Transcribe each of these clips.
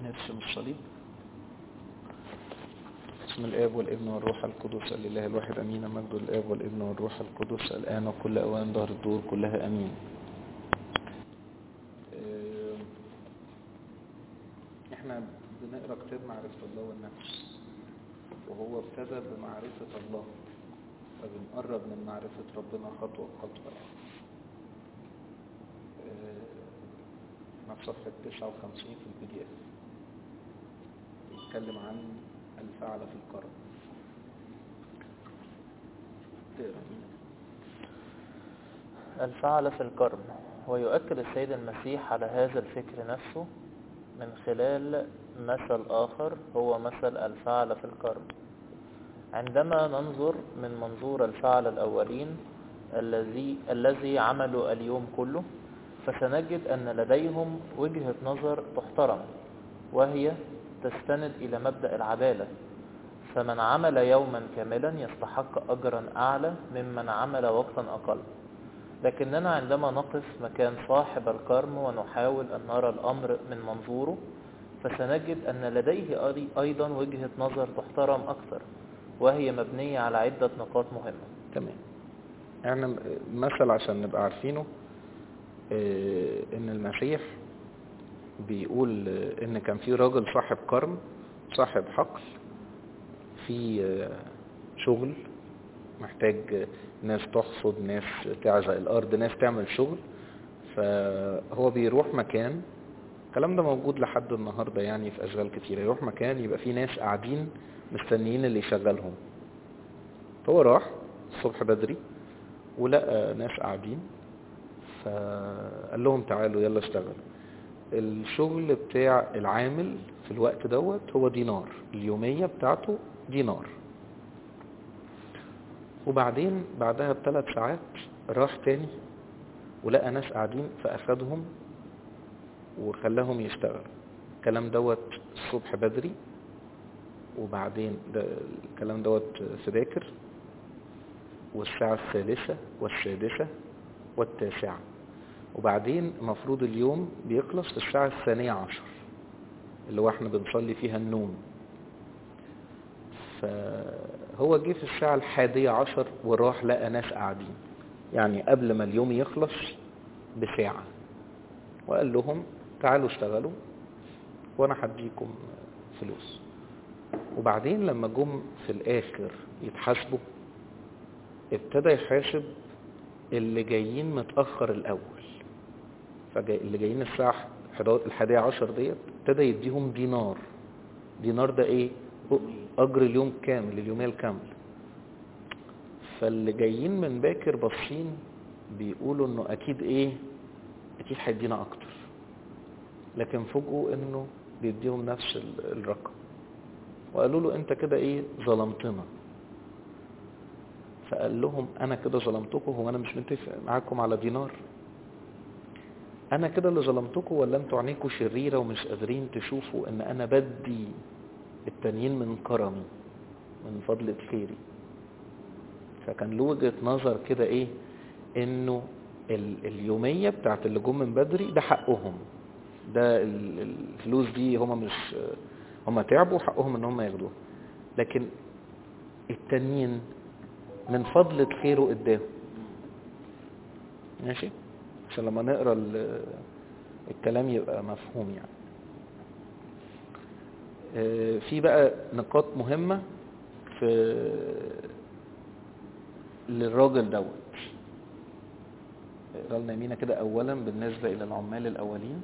نرسم الصليب. بسم الآب والابن والروح القدس الإله الواحد أمين. مجد الآب والابن والروح القدس الآن وكل أوان ظهر الدور كلها أمين. احنا بنقرأ كتاب معرفة الله والنفس، وهو ابتدى بمعرفة الله، فبنقرب من معرفة ربنا خطوة بخطوة يعني. في صفحة 59 في البي دي اف بيتكلم عن الفعل في الكرم. الفعل في الكرم. ويؤكد السيد المسيح على هذا الفكر نفسه من خلال مثل آخر هو مثل الفعل في الكرم. عندما ننظر من منظور الفعل الأولين الذي عملوا اليوم كله، فسنجد أن لديهم وجهة نظر تحترم، وهي تستند إلى مبدأ العدالة. فمن عمل يوما كاملا يستحق أجرا أعلى ممن عمل وقتا أقل. لكننا عندما نقف مكان صاحب الكرم ونحاول أن نرى الأمر من منظوره، فسنجد أن لديه أيضا وجهة نظر تحترم أكثر، وهي مبنية على عدة نقاط مهمة. تمام. يعني مثل عشان نبقى عارفينه، ان المسيح بيقول ان كان في راجل صاحب كرم، صاحب حقل، في شغل محتاج ناس تحصد، ناس تعزق الارض، ناس تعمل شغل. فهو بيروح مكان، الكلام ده موجود لحد النهاردة يعني في اشغال كتيرة، يروح مكان يبقى فيه ناس قاعدين مستنيين اللي يشغلهم. فهو راح الصبح بدري ولقى ناس قاعدين، فقال لهم تعالوا يلا اشتغل. الشغل بتاع العامل في الوقت دوت هو دينار، اليومية بتاعته دينار. وبعدين بعدها ب3 ساعات راح تاني ولقى ناس قاعدين، فأخدهم وخلاهم يشتغل. الكلام دوت الصبح بدري، وبعدين الكلام دوت في باكر، والساعة 3 والسادسة والتاسعة. وبعدين المفروض اليوم بيخلص في الساعة 12 اللي هو احنا بنصلي فيها النوم. فهو جه في الساعة 11 وراح لقى ناس قاعدين، يعني قبل ما اليوم يخلص بساعة، وقال لهم تعالوا اشتغلوا وانا هديكم فلوس. وبعدين لما جم في الاخر يتحاسبوا، ابتدى يحاسب اللي جايين متأخر الاول. فاللي جايين الساعة 11 ديت ابتدى يديهم دينار. دينار ده ايه؟ اجر اليوم كامل، اليومية الكامل. فاللي جايين من باكر باصين بيقولوا انه اكيد اكيد هيدينا اكتر، لكن فوجئوا انه بيديهم نفس الرقم. وقالوا له انت كده ظلمتنا. فقال لهم انا كده ظلمتكم؟ هو انا مش متفق معاكم على دينار؟ انا كده اللي ظلمتكم، ولا انتوا عينيكم شريرة ومش قادرين تشوفوا ان انا بدي التانيين من كرمي، من فضل خيري؟ فكان له وجهة نظر كده انه اليومية بتاعت اللي جم من بدري ده حقهم، ده الفلوس دي هم تعبوا، حقهم ان هم ياخدوها، لكن التانيين من فضل خيره اداهم. ماشي؟ عشان لما نقرأ الكلام يبقى مفهوم يعني. في بقى نقاط مهمة للراجل دوت. اقرأ لنا يمينة كده. اولا بالنسبة الى العمال الاولين،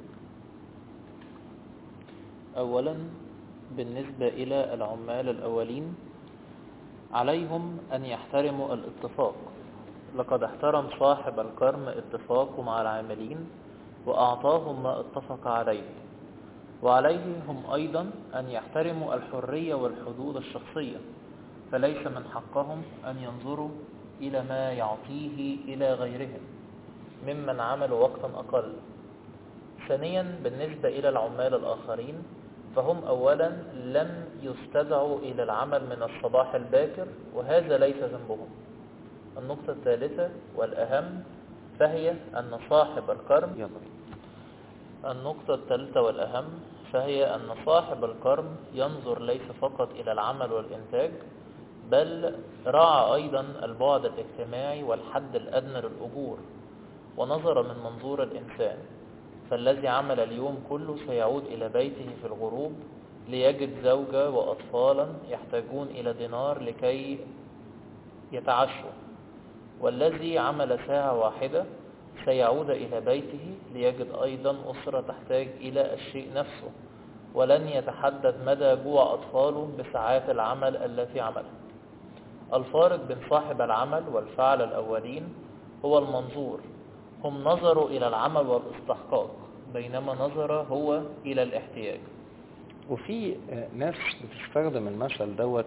أولا بالنسبة إلى العمال الأولين عليهم أن يحترموا الاتفاق. لقد احترم صاحب الكرم اتفاقه مع العاملين وأعطاهم ما اتفق عليه، وعليهم أيضا أن يحترموا الحرية والحدود الشخصية، فليس من حقهم أن ينظروا إلى ما يعطيه إلى غيرهم ممن عملوا وقتا أقل. ثانيا بالنسبة إلى العمال الآخرين، فهم أولا لم يستدعوا إلى العمل من الصباح الباكر، وهذا ليس ذنبهم. النقطة الثالثة والأهم فهي أن صاحب الكرم النقطة الثالثة والأهم فهي أن صاحب الكرم ينظر ليس فقط إلى العمل والإنتاج، بل راعى أيضا البعد الاجتماعي والحد الأدنى للأجور، ونظر من منظور الإنسان. فالذي عمل اليوم كله سيعود إلى بيته في الغروب ليجد زوجة وأطفالا يحتاجون إلى دينار لكي يتعشوا، والذي عمل ساعة واحدة سيعود إلى بيته ليجد أيضا أسرة تحتاج إلى الشيء نفسه، ولن يتحدد مدى جوع أطفاله بساعات العمل التي عملها. الفارق بين صاحب العمل والفعل الأولين هو المنظور. هم نظروا إلى العمل والاستحقاق، بينما نظر هو إلى الاحتياج. وفي ناس بتستخدم المثل دوت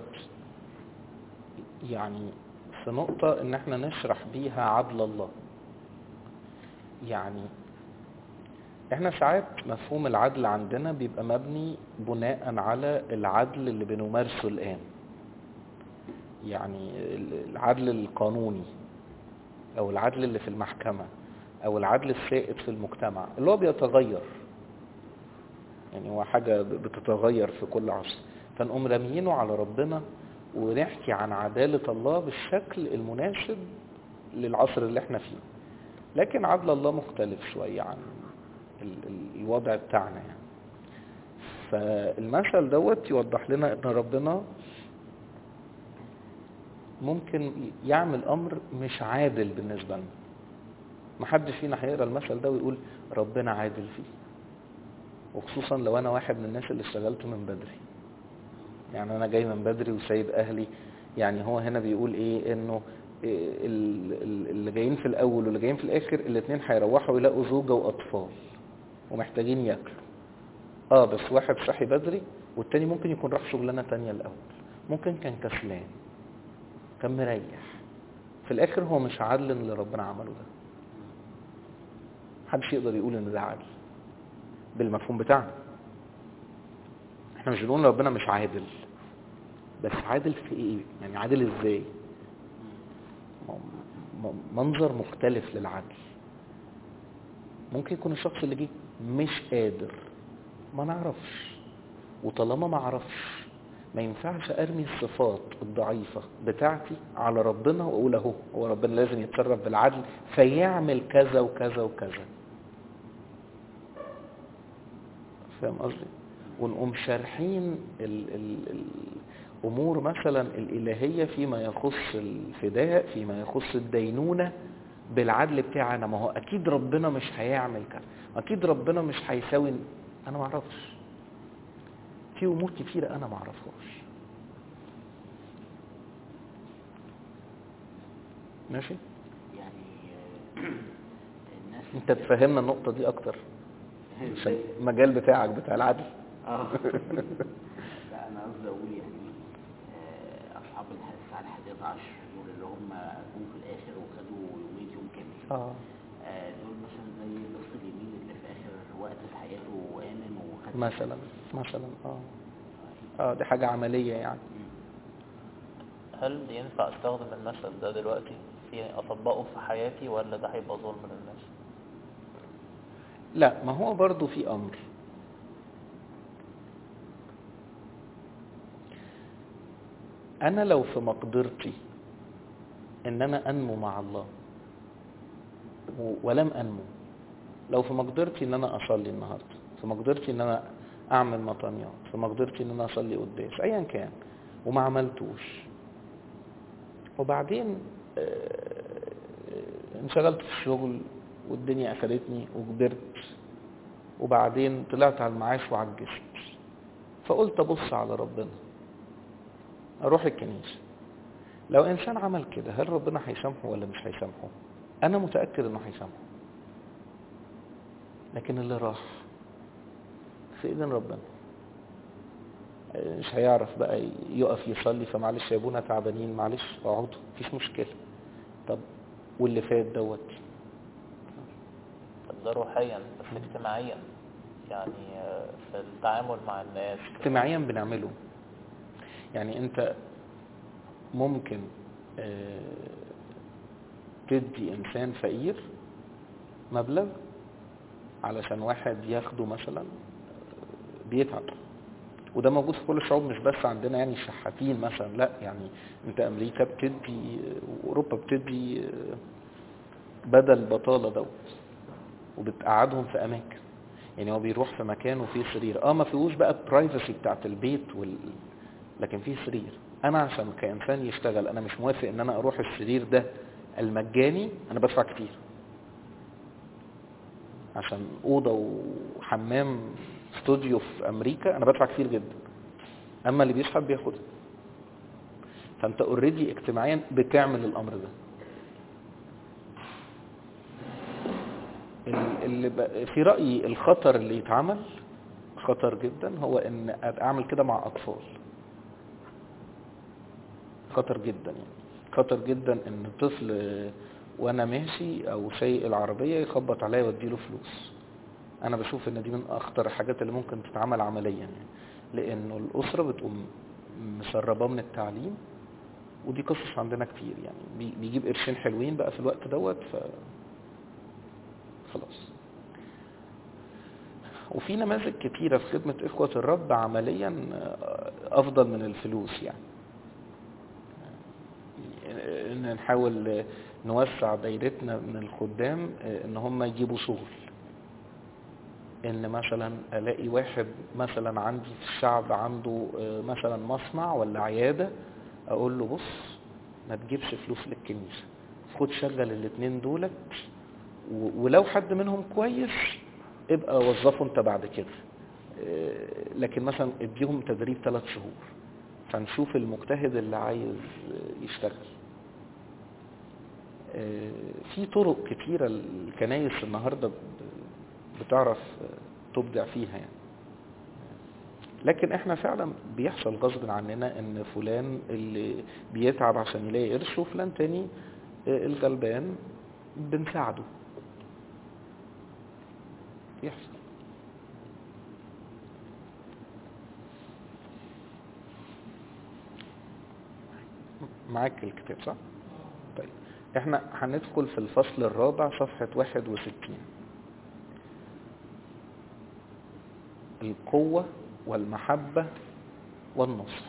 يعني في نقطة ان احنا نشرح بيها عدل الله. يعني احنا ساعات مفهوم العدل عندنا بيبقى مبني بناء على العدل اللي بنمارسه الآن، يعني العدل القانوني او العدل اللي في المحكمة او العدل السائد في المجتمع اللي هو بيتغير، يعني هو حاجة بتتغير في كل عصر، فنقوم راميينه على ربنا ونحكي عن عدالة الله بالشكل المناسب للعصر اللي احنا فيه. لكن عدل الله مختلف شوية عن الوضع بتاعنا يعني. فالمثل دوت يوضح لنا ان ربنا ممكن يعمل امر مش عادل بالنسبة لنا. محدش فينا هيقرا المثل ده ويقول ربنا عادل فيه، وخصوصا لو انا واحد من الناس اللي اشتغلت من بدري، يعني انا جاي من بدري وسايب اهلي. يعني هو هنا بيقول ايه؟ انه اللي جايين في الاول واللي جايين في الاخر الاثنين هيروحوا يلاقوا زوجة واطفال ومحتاجين ياكلوا. بس واحد صحي بدري والتاني ممكن يكون راح شغلانة تانية الاول، ممكن كان كسلان، كان مريح. في الاخر هو مش عادل اللي ربنا عمله ده. محدش يقدر يقول ان ده عادل بالمفهوم بتاعنا. احنا مش بنقول ربنا مش عادل، بس عادل في ايه؟ يعني عادل ازاي؟ منظر مختلف للعدل. ممكن يكون الشخص اللي جه مش قادر، ما نعرفش، وطالما ما عرفش ما ينفعش ارمي الصفات الضعيفة بتاعتي على ربنا واقول اهو هو ربنا لازم يتصرف بالعدل فيعمل كذا وكذا وكذا. فاهم قصدي؟ ونقوم شارحين الامور مثلا الالهية فيما يخص الفداء، فيما يخص الدينونة بالعدل بتاعنا. ما هو اكيد ربنا مش هيعمل كده، اكيد ربنا مش هيساوي. انا ما اعرفش، في امور كتيرة انا ما اعرفهاش. ماشي؟ يعني الناس انت تفهمنا النقطة دي اكتر عشان المجال بتاعك بتاع العدل. لا انا قصدي اقول يعني اصحاب الساعه الحادية عشر دول اللي هم جم في الاخر وخدوا يوم كامل. دول مثلا زي نص اليمين اللي في اخر وقت في حياته وامن وخد مثلا دي حاجة عملية يعني. هل ينفع استخدم المثل ده دلوقتي في اطبقه في حياتي، ولا ده هيبقى ظلم للناس؟ لا، ما هو برضو في امر. انا لو في مقدرتي ان انا انمو مع الله ولم انمو، لو في مقدرتي ان انا اصلي النهارده، في مقدرتي ان انا اعمل مطانيات، في مقدرتي ان انا اصلي قداس ايا كان وما عملتوش، وبعدين انشغلت في الشغل والدنيا اخدتني وكبرت، وبعدين طلعت على المعاش وعجزت، فقلت ابص على ربنا، اروح الكنيسة. لو انسان عمل كده هل ربنا هيسامحه ولا مش هيسامحه؟ انا متأكد انه هيسامحه. لكن اللي راح في ايدين ربنا، مش هيعرف بقى يقف يصلي، فمعلش يا ابونا تعبانين، معلش اقعدوا مفيش مشكلة. طب واللي فات دوت؟ طب ده روحيا، بس اجتماعيا يعني في التعامل مع الناس اجتماعيا بنعمله. يعني انت ممكن تدي انسان فقير مبلغ علشان واحد ياخده مثلا بيتعب. وده موجود في كل الشعوب مش بس عندنا يعني الشحاتين مثلا، لا يعني انت امريكا بتدي واوروبا بتدي بدل البطالة دوت وبتقعدهم في اماكن. يعني هو بيروح في مكان وفيه سرير، ما فيهوش بقى البرايفسي بتاعت البيت لكن فيه سرير. انا عشان كإنسان يشتغل انا مش موافق ان انا اروح السرير ده المجاني، انا بدفع كتير عشان اوضه وحمام استوديو في امريكا، انا بدفع كتير جدا. اما اللي بيسحب بياخدها. فانت اوريدي اجتماعيا بتعمل الامر ده. اللي في رأيي الخطر اللي يتعمل خطر جدا هو ان اعمل كده مع اطفال. خطر جدا يعني، خطر جدا ان طفل وانا ماشي او سايق العربية يخبط عليا واديله فلوس. انا بشوف ان دي من اخطر الحاجات اللي ممكن تتعمل عمليا يعني، لانه الاسرة بتقوم مسرباه من التعليم. ودي قصص عندنا كتير يعني، بيجيب قرشين حلوين بقى في الوقت دوت خلاص. وفي نماذج كتيرة في خدمة إخوة الرب عمليا أفضل من الفلوس يعني. إن نحاول نوسع دايرتنا من الخدام إن هم يجيبوا شغل. إن مثلا ألاقي واحد مثلا عندي في الشعب عنده مثلا مصنع ولا عيادة، أقول له بص ما تجيبش فلوس للكنيسة، خد شغل الاتنين دولت، ولو حد منهم كويس ابقى وظفه انت بعد كده. لكن مثلا اديهم تدريب 3 شهور فنشوف المجتهد اللي عايز يشتغل. في طرق كتيرة الكنايس النهاردة بتعرف تبدع فيها يعني. لكن احنا فعلا بيحصل غصب عننا ان فلان اللي بيتعب عشان يلاقي قرش وفلان تاني الغلبان بنساعده. يحصل. معاك الكتاب صح؟ طيب احنا هندخل في الفصل الرابع صفحة 61. القوة والمحبة والنصح.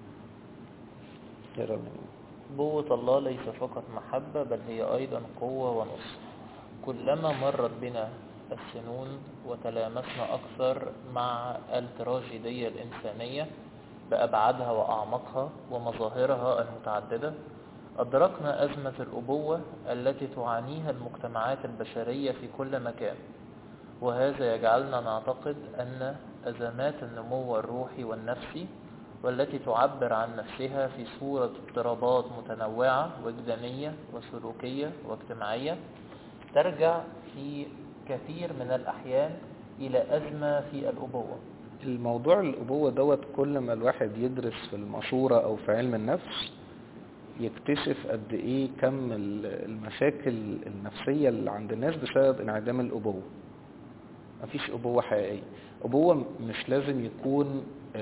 قوة الله ليس فقط محبة بل هي أيضا قوة ونصح. كلما مرت بنا السنون وتلامسنا أكثر مع التراجيدية الإنسانية بأبعادها وأعمقها ومظاهرها المتعددة، أدركنا أزمة الأبوة التي تعانيها المجتمعات البشرية في كل مكان. وهذا يجعلنا نعتقد أن أزمات النمو الروحي والنفسي والتي تعبر عن نفسها في صورة اضطرابات متنوعة وجدانية وسلوكية واجتماعية ترجع في كثير من الأحيان إلى أزمة في الأبوة. الموضوع الأبوة دوت كل ما الواحد يدرس في المشورة أو في علم النفس يكتشف قد إيه كم المشاكل النفسية اللي عند الناس بسبب انعدام الأبوة. مفيش أبوة حقيقية. أبوة مش لازم يكون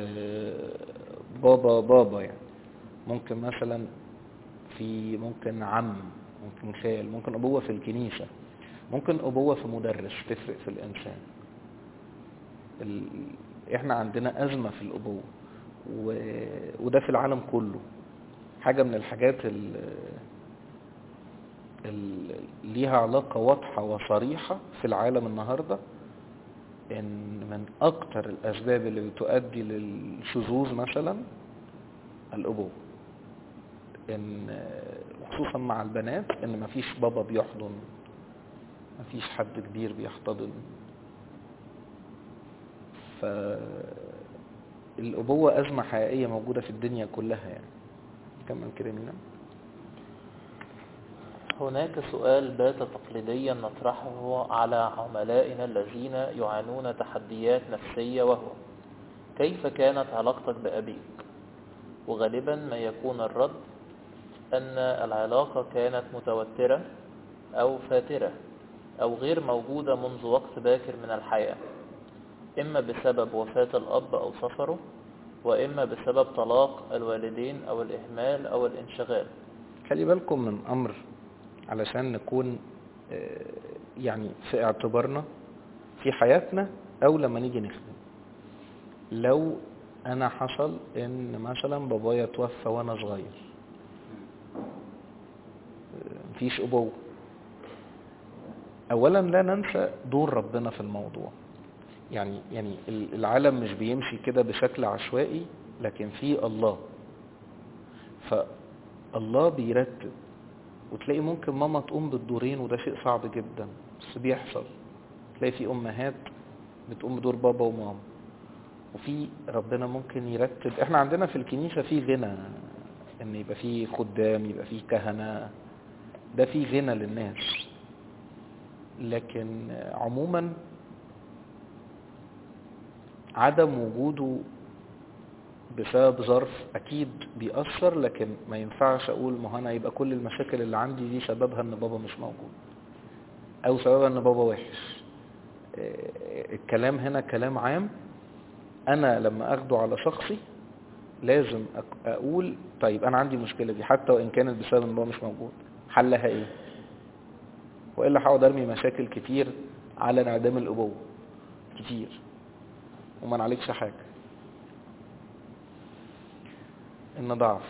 بابا يعني. ممكن مثلا ممكن عم، ممكن خال، ممكن أبوة في الكنيسة، ممكن أبوة في مدرس، تفرق في الإنسان. احنا عندنا أزمة في الأبوة وده في العالم كله. حاجة من الحاجات اللي ليها علاقة واضحة وصريحة في العالم النهاردة ان من اكتر الاسباب اللي بتؤدي للشذوذ مثلا الأبوة. ان خصوصا مع البنات ان مفيش بابا بيحضن، مفيش حد كبير بيحتضن. فالأبوة أزمة حقيقية موجودة في الدنيا كلها يعني. كمل كده مينا. هناك سؤال بات تقليديا نطرحه على عملائنا الذين يعانون تحديات نفسية، وهو: كيف كانت علاقتك بأبيك؟ وغالبا ما يكون الرد أن العلاقة كانت متوترة أو فاترة أو غير موجودة منذ وقت باكر من الحياة، إما بسبب وفاة الأب أو سفره، وإما بسبب طلاق الوالدين أو الإهمال أو الانشغال. خلي بالكم من أمر علشان نكون يعني في اعتبارنا في حياتنا أو لما نيجي نخدم. لو انا حصل ان مثلا بابايا توفى وانا صغير، مفيش ابوة. اولا لا ننسى دور ربنا في الموضوع. يعني العالم مش بيمشي كده بشكل عشوائي، لكن في الله. فالله بيرتب، وتلاقي ممكن ماما تقوم بالدورين، وده شيء صعب جدا بس بيحصل. تلاقي في امهات بتقوم بدور بابا وماما، وفي ربنا ممكن يرتب. احنا عندنا في الكنيسة في غنى، ان يبقى في خدام، يبقى في كهنة، ده في غنى للناس. لكن عموما عدم وجوده بسبب ظرف اكيد بيأثر، لكن ما ينفعش اقول ما انا يبقى كل المشاكل اللي عندي دي سببها ان بابا مش موجود، او سببها ان بابا وحش. الكلام هنا كلام عام. انا لما اخده على شخصي لازم اقول طيب انا عندي مشكلة دي، حتى وان كانت بسبب ان بابا مش موجود، حلها ايه؟ وإلا هقعد ارمي مشاكل كتير على انعدام الابوة كتير وما نعالجش حاجة. ان ضعف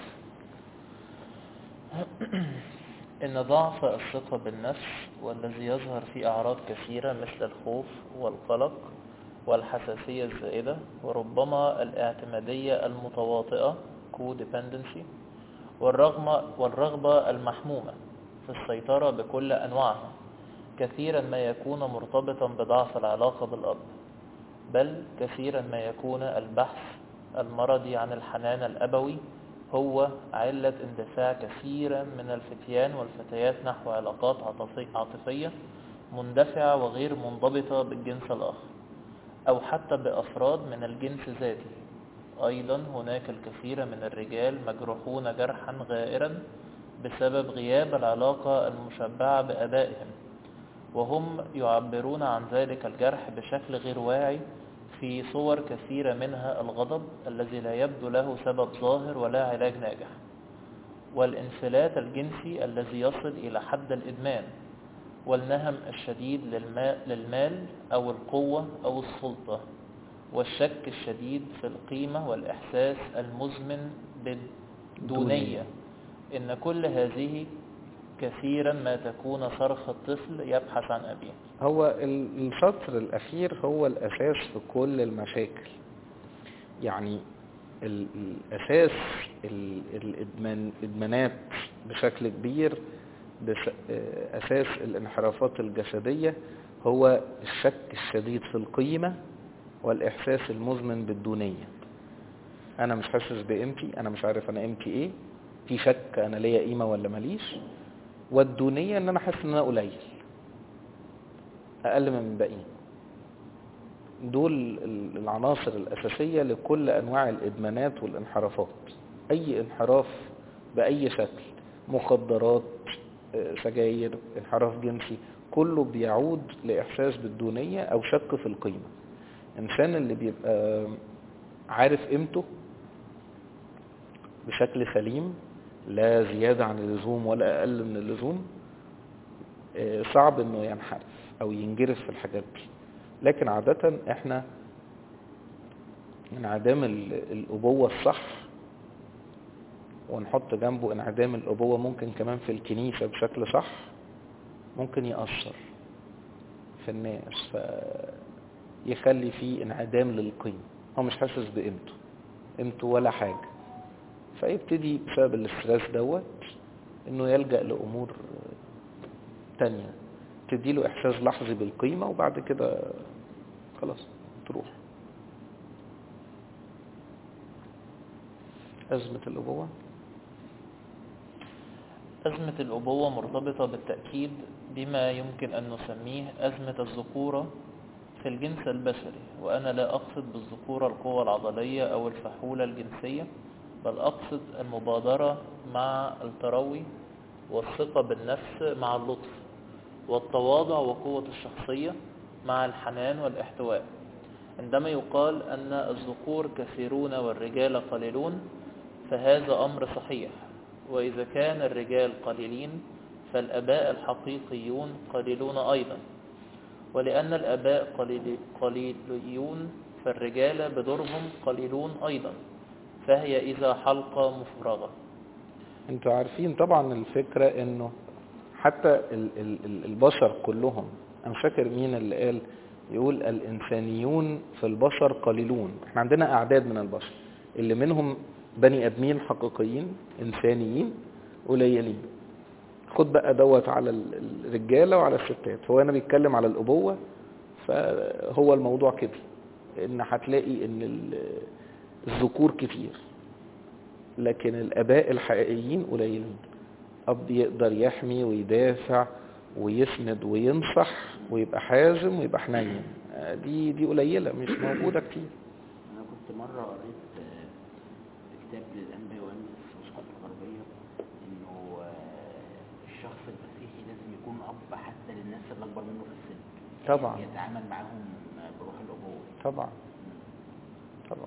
إن ضعف الثقة بالنفس، والذي يظهر في أعراض كثيرة مثل الخوف والقلق والحساسية الزائدة، وربما الاعتمادية المتواطئة codependency، والرغبة المحمومة في السيطرة بكل أنواعها، كثيرا ما يكون مرتبطا بضعف العلاقة بالأب، بل كثيرا ما يكون البحث المرضي عن الحنان الأبوي هو علة اندفاع كثيرا من الفتيان والفتيات نحو علاقات عاطفية مندفعة وغير منضبطة بالجنس الآخر، أو حتى بأفراد من الجنس ذاته. أيضا هناك الكثير من الرجال مجروحون جرحا غائرا بسبب غياب العلاقة المشبعة بآبائهم، وهم يعبرون عن ذلك الجرح بشكل غير واعي في صور كثيرة، منها الغضب الذي لا يبدو له سبب ظاهر ولا علاج ناجح، والانفلات الجنسي الذي يصل إلى حد الإدمان، والنهم الشديد للمال أو القوة أو السلطة، والشك الشديد في القيمة، والإحساس المزمن بالدونية. إن كل هذه كثيرا ما تكون صرخ الطفل يبحث عن أبيه. هو السطر الأخير هو الأساس في كل المشاكل. يعني الأساس الإدمانات بشكل كبير، أساس الانحرافات الجسدية هو الشك الشديد في القيمة والإحساس المزمن بالدونية. أنا مش حاسس بقيمتي، أنا مش عارف أنا قيمتي إيه، في شك أنا ليا قيمة ولا ماليش. والدونية إن أنا حاسس إن أنا قليل، أقل من الباقيين. دول العناصر الأساسية لكل أنواع الإدمانات والانحرافات. أي انحراف بأي شكل، مخدرات، سجاير، انحراف جنسي، كله بيعود لإحساس بالدونية أو شك في القيمة. إنسان اللي بيبقى عارف قيمته بشكل سليم، لا زيادة عن اللزوم ولا أقل من اللزوم، صعب إنه ينحرف أو ينجرف في الحاجات دي. لكن عادة إحنا انعدام الأبوة الصح، ونحط جنبه انعدام الأبوة ممكن كمان في الكنيسة بشكل صح، ممكن يأثر في الناس فيخلي فيه انعدام للقيمة. هو مش حاسس قيمته ولا حاجة، فيبتدي بسبب الاسترس دوت انه يلجأ لأمور تانية تديله احساس لحظي بالقيمة، وبعد كده خلاص تروح. أزمة الأبوة. أزمة الأبوة مرتبطة بالتأكيد بما يمكن أن نسميه أزمة الذكورة في الجنس البشري، وأنا لا أقصد بالذكورة القوة العضلية أو الفحولة الجنسية، بل أقصد المبادرة مع التروي، والثقة بالنفس مع اللطف، والتواضع وقوة الشخصية مع الحنان والاحتواء. عندما يقال أن الذكور كثيرون والرجال قليلون فهذا أمر صحيح، وإذا كان الرجال قليلين فالآباء الحقيقيون قليلون أيضا، ولأن الآباء قليليون فالرجال بدورهم قليلون أيضا، فهي إذا حلقة مفرغة. انتوا عارفين طبعا الفكرة انه حتى البشر كلهم، انا فاكر مين اللي قال، يقول الانسانيون في البشر قليلون. احنا عندنا اعداد من البشر اللي منهم بني ادمين حقيقيين انسانيين قليلين. خد بقى دوت على الرجالة وعلى الستات. هو انا بيتكلم على الابوة، فهو الموضوع كده، ان هتلاقي ان الذكور كتير لكن الاباء الحقيقيين قليلين. اب يقدر يحمي ويدافع ويسند وينصح ويبقى حازم ويبقى حنين، دي قليلة، مش موجودة كتير. انا كنت مرة قريت كتاب للانبياء وامن في الثقافة الغربية انه الشخص المسيحي لازم يكون اب حتى للناس اللي اكبر منه في السن، طبعا يتعامل معاهم بروح الابوة. طبعا طبعا.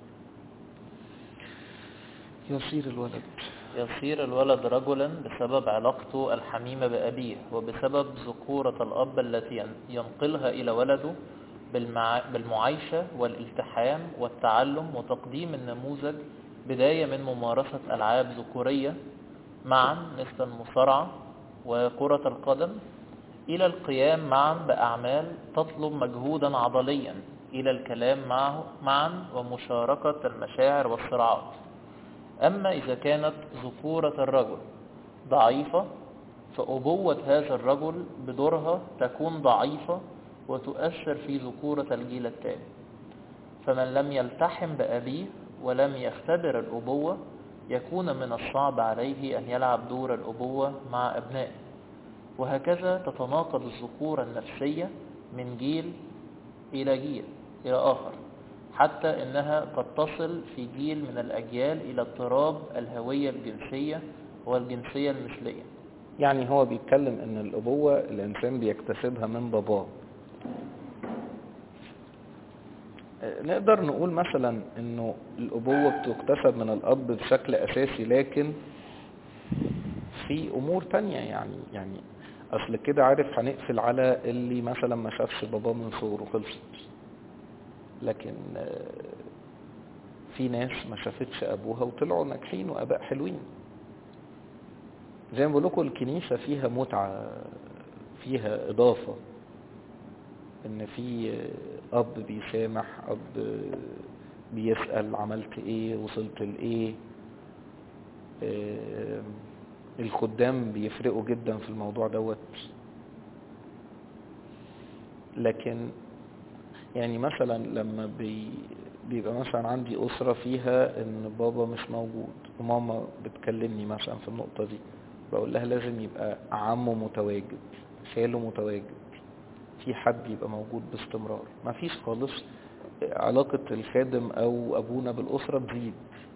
يصير الولد رجلا بسبب علاقته الحميمة بأبيه، وبسبب ذكورة الأب التي ينقلها إلى ولده بالمعايشة والالتحام والتعلم وتقديم النموذج، بداية من ممارسة ألعاب ذكورية معا مثل المصارعة وكرة القدم، إلى القيام معا بأعمال تطلب مجهودا عضليا، إلى الكلام معا ومشاركة المشاعر والصراعات. أما إذا كانت ذكورة الرجل ضعيفة، فأبوة هذا الرجل بدورها تكون ضعيفة وتؤثر في ذكورة الجيل التالي. فمن لم يلتحم بأبيه ولم يختبر الأبوة، يكون من الصعب عليه أن يلعب دور الأبوة مع أبنائه. وهكذا تتناقض الذكورة النفسية من جيل إلى جيل إلى آخر، حتى إنها قد تصل في جيل من الأجيال إلى اضطراب الهوية الجنسية والجنسية المثلية. يعني هو بيتكلم ان الابوة الانسان بيكتسبها من باباه. نقدر نقول مثلا انه الابوة بتكتسب من الاب بشكل اساسي، لكن في امور تانية يعني اصل كده عارف هنقفل على اللي مثلا ما شافش باباه من صغره خلصت، لكن في ناس ما شافتش ابوها وطلعوا ناجحين واباء حلوين. زي ما بقول لكم الكنيسة فيها متعة، فيها اضافة، ان في اب بيسامح، اب بيسأل عملت ايه، وصلت لايه. الخدام بيفرقوا جدا في الموضوع دوت. لكن يعني مثلا لما بيبقى مثلا عندي أسرة فيها ان بابا مش موجود وماما بتكلمني مثلا في النقطة دي، بقول لها لازم يبقى عمه متواجد، خاله متواجد، في حد يبقى موجود باستمرار. ما فيش خالص علاقة الخادم او ابونا بالأسرة بزيد،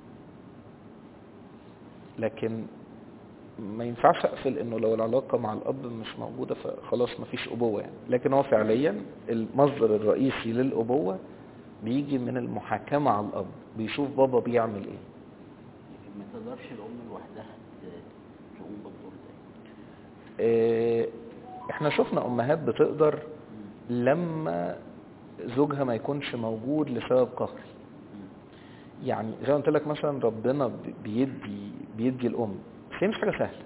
لكن ما ينفعش اقفل انه لو العلاقة مع الاب مش موجودة فخلاص ما فيش ابوة يعني. لكن هو فعليا المصدر الرئيسي للابوة بيجي من المحاكمة على الاب، بيشوف بابا بيعمل ايه. لكن ما تقدرش الام لوحدها تقوم بالدور ده. احنا شفنا امهات بتقدر لما زوجها ما يكونش موجود لسبب قهري. يعني زي ما قلت لك مثلا ربنا بيدي الام، بس هي مش حاجه سهله،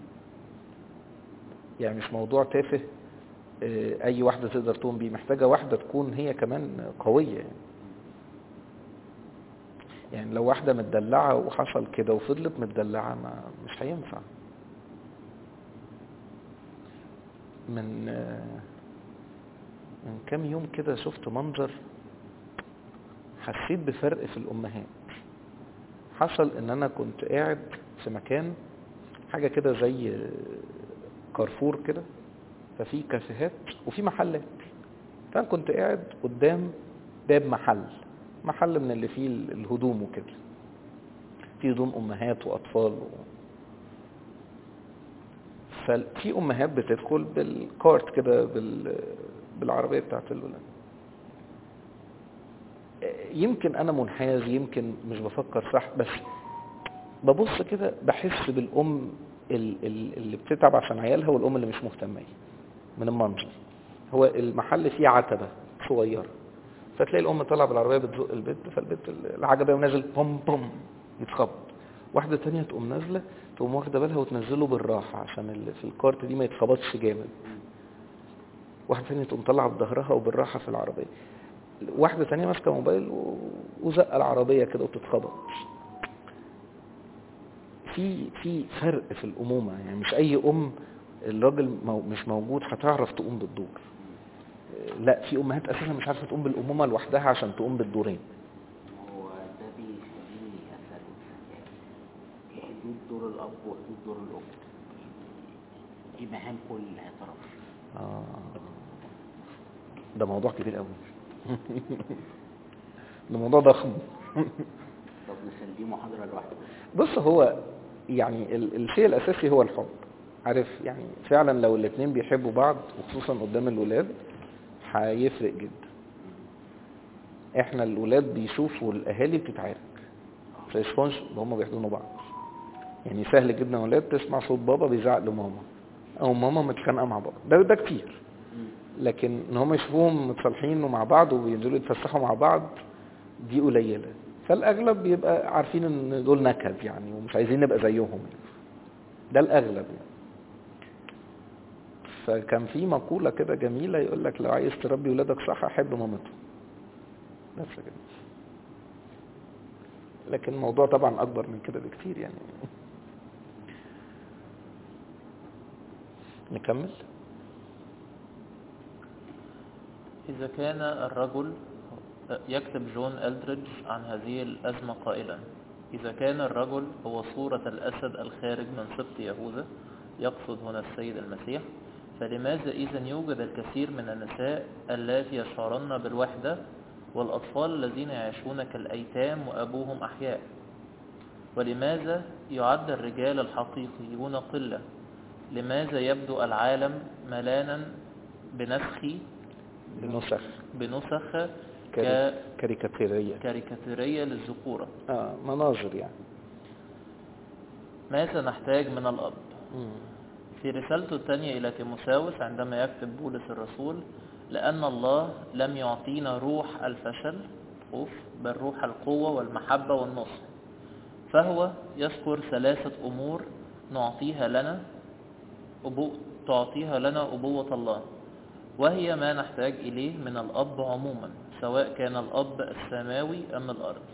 يعني مش موضوع تافه اي واحده تقدر تقوم بيه، محتاجه واحده تكون هي كمان قويه. يعني لو واحده متدلعه وحصل كده وفضلت متدلعه مش هينفع. من كام يوم كده شفت منظر، حسيت بفرق في الامهات. حصل ان انا كنت قاعد في مكان حاجة كده زي كارفور كده، ففي كافيهات وفي محلات، فانا كنت قاعد قدام باب محل من اللي فيه الهدوم وكده، في هدوم امهات واطفال ففي امهات بتدخل بالكارت كده بالعربية بتاعت الولاد. يمكن انا منحاز، يمكن مش بفكر صح، بس ببص كده بحس بالام اللي بتتعب عشان عيالها والام اللي مش مهتمه من المنظر. هو المحل فيه عتبة صغيرة، فتلاقي الام طالعه بالعربيه بتزق البنت، فالبنت العجبه ونازل بوم بوم يتخبط. واحده تانية تقوم نازله تقوم واخده بالها وتنزله بالراحه عشان اللي في الكارت دي ما يتخبطش جامد. واحده تانية تقوم طالعه بظهرها وبالراحه في العربيه. واحده تانية ماسكه موبايل وزق العربيه كده وتتخبط. في فرق في الامومه، يعني مش اي ام الراجل مش موجود هتعرف تقوم بالدور. لا، في امهات اساسا مش عارفه تقوم بالامومه لوحدها عشان تقوم بالدورين. هو ده بيخليني اسال يعني ايه حدود دور الاب وحدود دور الام؟ ايه مهام كل طرف؟ ده موضوع كبير قوي. ده موضوع ضخم. طب نخليه محاضره لوحده. بص، هو يعني الشيء الاساسي هو الحب. عارف يعني فعلا لو الاثنين بيحبوا بعض وخصوصا قدام الولاد هيفرق جدا. احنا الولاد بيشوفوا الاهالي بتتعارك ما يشوفوش هم بيحضنوا بعض. يعني سهل جدا ولاد تسمع صوت بابا بيزعق لماما او ماما متخانقه مع بابا، ده كتير. لكن ان هم يشوفوهم متصالحين ومع بعض وبينزلوا يتفسحوا مع بعض دي قليله. فالاغلب بيبقى عارفين ان دول نكد يعني ومش عايزين نبقى زيهم. ده الاغلب يعني. فكان في مقولة كده جميلة يقول لك لو عايز تربي ولادك صح حب مامتهم. نفس كده. لكن الموضوع طبعا أكبر من كده بكتير يعني. نكمل. إذا كان الرجل، يكتب جون ألدريدج عن هذه الأزمة قائلا: إذا كان الرجل هو صورة الأسد الخارج من سبط يهوذا، يقصد هنا السيد المسيح، فلماذا إذن يوجد الكثير من النساء اللاتي يشعرن بالوحدة والأطفال الذين يعيشون كالأيتام وأبوهم أحياء؟ ولماذا يعد الرجال الحقيقيون قلة؟ لماذا يبدو العالم ملانا بنسخ كاريكاتيرية للذكورة؟ مناظر يعني. ماذا نحتاج من الأب؟ في رسالته الثانية إلى تيموثاوس عندما يكتب بولس الرسول: لأن الله لم يعطينا روح الفشل بل روح القوة والمحبة والنصر. فهو يذكر 3 أمور تعطيها لنا أبوة الله، وهي ما نحتاج إليه من الأب عموما، سواء كان الأب السماوي أم الأرض.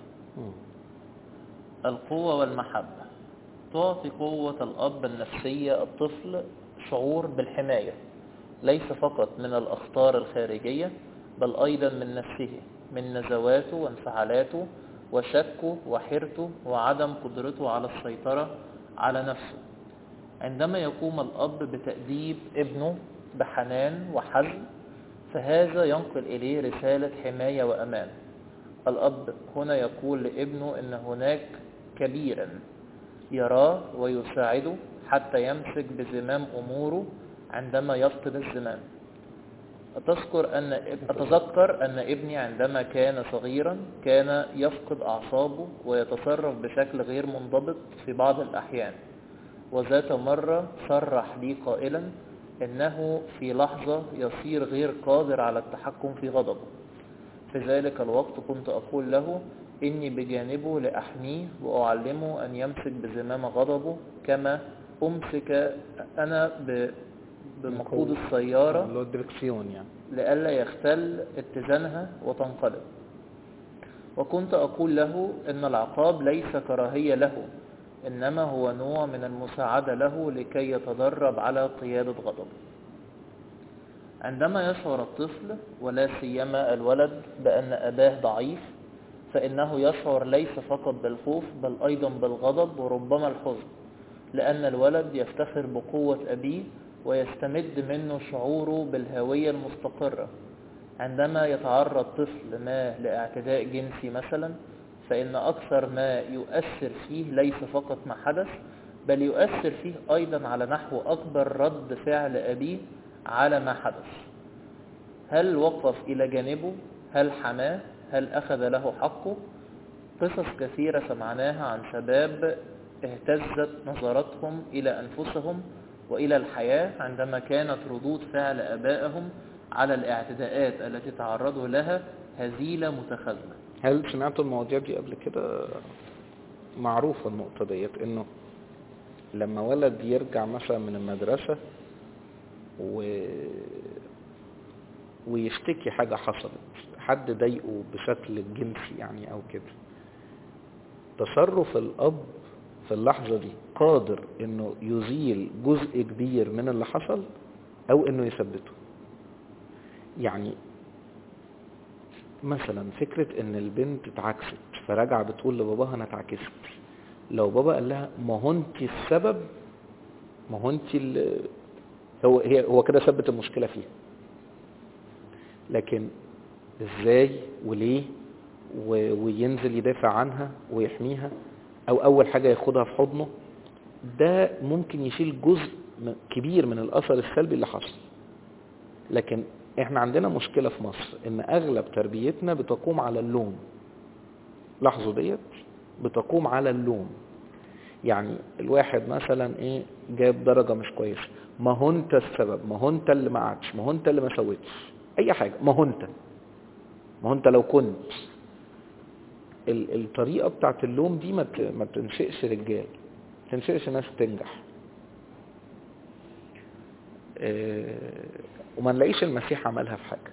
القوة والمحبة تعطي قوة الأب النفسية الطفل شعور بالحماية، ليس فقط من الأخطار الخارجية بل أيضا من نفسه، من نزواته وانفعالاته وشكه وحيرته وعدم قدرته على السيطرة على نفسه. عندما يقوم الأب بتأديب ابنه بحنان وحزم، فهذا ينقل إليه رسالة حماية وأمان. الأب هنا يقول لابنه إن هناك كبيرا يراه ويساعده حتى يمسك بزمام أموره عندما يفقد الزمام. أتذكر أن ابني عندما كان صغيرا كان يفقد أعصابه ويتصرف بشكل غير منضبط في بعض الأحيان، وذات مرة صرح لي قائلا إنه في لحظة يصير غير قادر على التحكم في غضبه. في ذلك الوقت كنت أقول له إني بجانبه لأحميه وأعلمه أن يمسك بزمام غضبه كما أمسك أنا بمقود السيارة لئلا يختل اتزانها وتنقلب. وكنت أقول له إن العقاب ليس كراهية له، إنما هو نوع من المساعدة له لكي يتدرب على قيادة غضبه. عندما يشعر الطفل ولا سيما الولد بأن أباه ضعيف، فإنه يشعر ليس فقط بالخوف بل أيضا بالغضب وربما الحزن، لأن الولد يفتخر بقوة أبيه ويستمد منه شعوره بالهوية المستقرة. عندما يتعرض طفل ما لاعتداء جنسي مثلا، فإن أكثر ما يؤثر فيه ليس فقط ما حدث بل يؤثر فيه أيضا على نحو أكبر رد فعل أبيه على ما حدث. هل وقف إلى جانبه؟ هل حماه؟ هل أخذ له حقه؟ قصص كثيرة سمعناها عن شباب اهتزت نظرتهم إلى أنفسهم وإلى الحياة عندما كانت ردود فعل أبائهم على الاعتداءات التي تعرضوا لها هزيلة متخاذلة. هل سمعتوا المواضيع دي قبل كده؟ معروفة النقطة ديت، انه لما ولد يرجع مثلا من المدرسة ويشتكي حاجة حصلت، حد ضايقه بشكل جنسي يعني او كده، تصرف الاب في اللحظة دي قادر انه يزيل جزء كبير من اللي حصل او انه يثبته. يعني مثلا فكرة ان البنت اتعكست فرجع بتقول لباباها انا اتعكست، لو بابا قال لها ما هو انت السبب، ما هو انت هو كده ثبت المشكلة فيها. لكن ازاي وليه وينزل يدافع عنها ويحميها، او اول حاجة ياخدها في حضنه، ده ممكن يشيل جزء كبير من الاثر السلبي اللي حصل. لكن احنا عندنا مشكلة في مصر ان اغلب تربيتنا بتقوم على اللوم. لاحظوا ديت، بتقوم على اللوم. يعني الواحد مثلا جاب درجة مش كويسة، ما هو انت السبب، ما هو انت اللي ما قعدتش، ما هو انت اللي ما سويتش اي حاجة، ما هو انت لو كنت. الطريقة بتاعت اللوم دي ما تنشئش رجال، ما تنشئش ناس تنجح. وما نلاقيش المسيح عملها في حاجة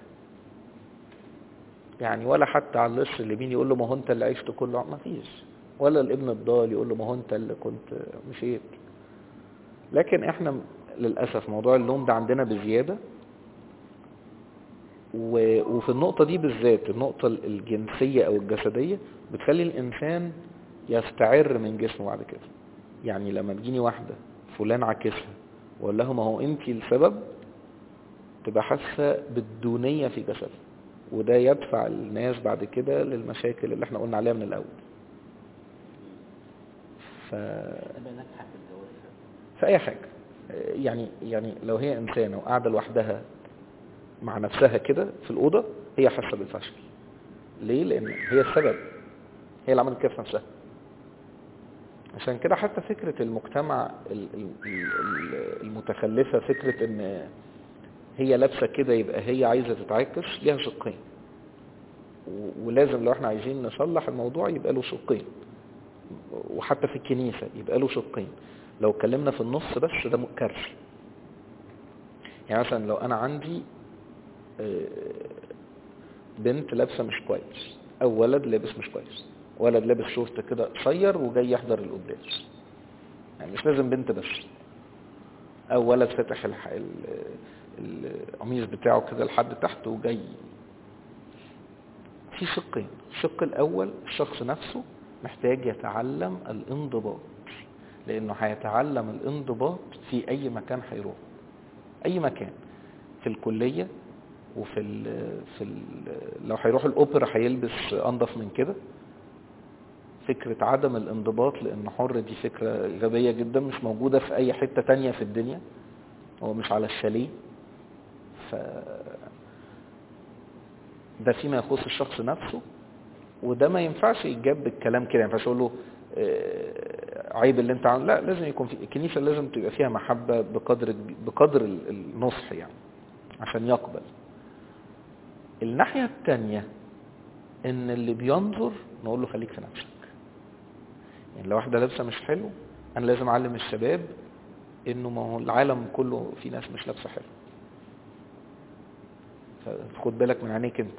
يعني، ولا حتى على اللص اليمين يقول له ما هو انت اللي عشت كله، ما فيش. ولا الابن الضال يقول له ما هو انت اللي كنت مشيت. لكن احنا للأسف موضوع اللوم ده عندنا بزيادة، وفي النقطة دي بالذات، النقطة الجنسية او الجسدية، بتخلي الانسان يستعر من جسمه بعد كده. يعني لما تجيني واحدة فلان عكسها وقال لها ما هو انت السبب، تبقى حاسة بالدونية في جسدها، وده يدفع الناس بعد كده للمشاكل اللي احنا قلنا عليها من الاول. في اي حاجة يعني لو هي انسانة وقاعدة لوحدها مع نفسها كده في الأوضة، هي حاسة بالفشل. ليه؟ لأن هي السبب، هي اللي عملت كده في نفسها. عشان كده حتى فكرة المجتمع المتخلفة، فكرة ان هي لابسة كده يبقى هي عايزة تتعكس، ليها شقين. ولازم لو احنا عايزين نصلح الموضوع يبقى له شقين، وحتى في الكنيسة يبقى له شقين. لو اتكلمنا في النص بس ده كارثة. يعني مثلا لو انا عندي بنت لابسة مش كويس، او ولد لابس مش كويس، ولد لابس شورت كده قصير وجاي يحضر القداس، يعني مش لازم بنت بس، او ولد فاتح القميص بتاعه كده لحد تحت وجاي. في شقين. الشق الاول الشخص نفسه محتاج يتعلم الانضباط، لانه هيتعلم الانضباط في اي مكان هيروح، اي مكان، في الكلية، لو هيروح الاوبرا هيلبس انضف من كده. فكرة عدم الانضباط لانه حر دي فكرة غبية جدا، مش موجودة في اي حتة تانية في الدنيا، هو مش على الشاليه. ده فيما يخص الشخص نفسه، وده ما ينفعش يتجاب بالكلام كده. ما ينفعش اقول له عيب اللي انت عامله، لا، لازم يكون في الكنيسة، لازم تبقى فيها محبة بقدر النصح يعني عشان يقبل. الناحية التانية ان اللي بينظر نقول له خليك في نفسك. يعني لو واحدة لابسة مش حلو، انا لازم اعلم الشباب انه ما هو العالم كله في ناس مش لابسة حلو، فخد بالك من عينيك انت.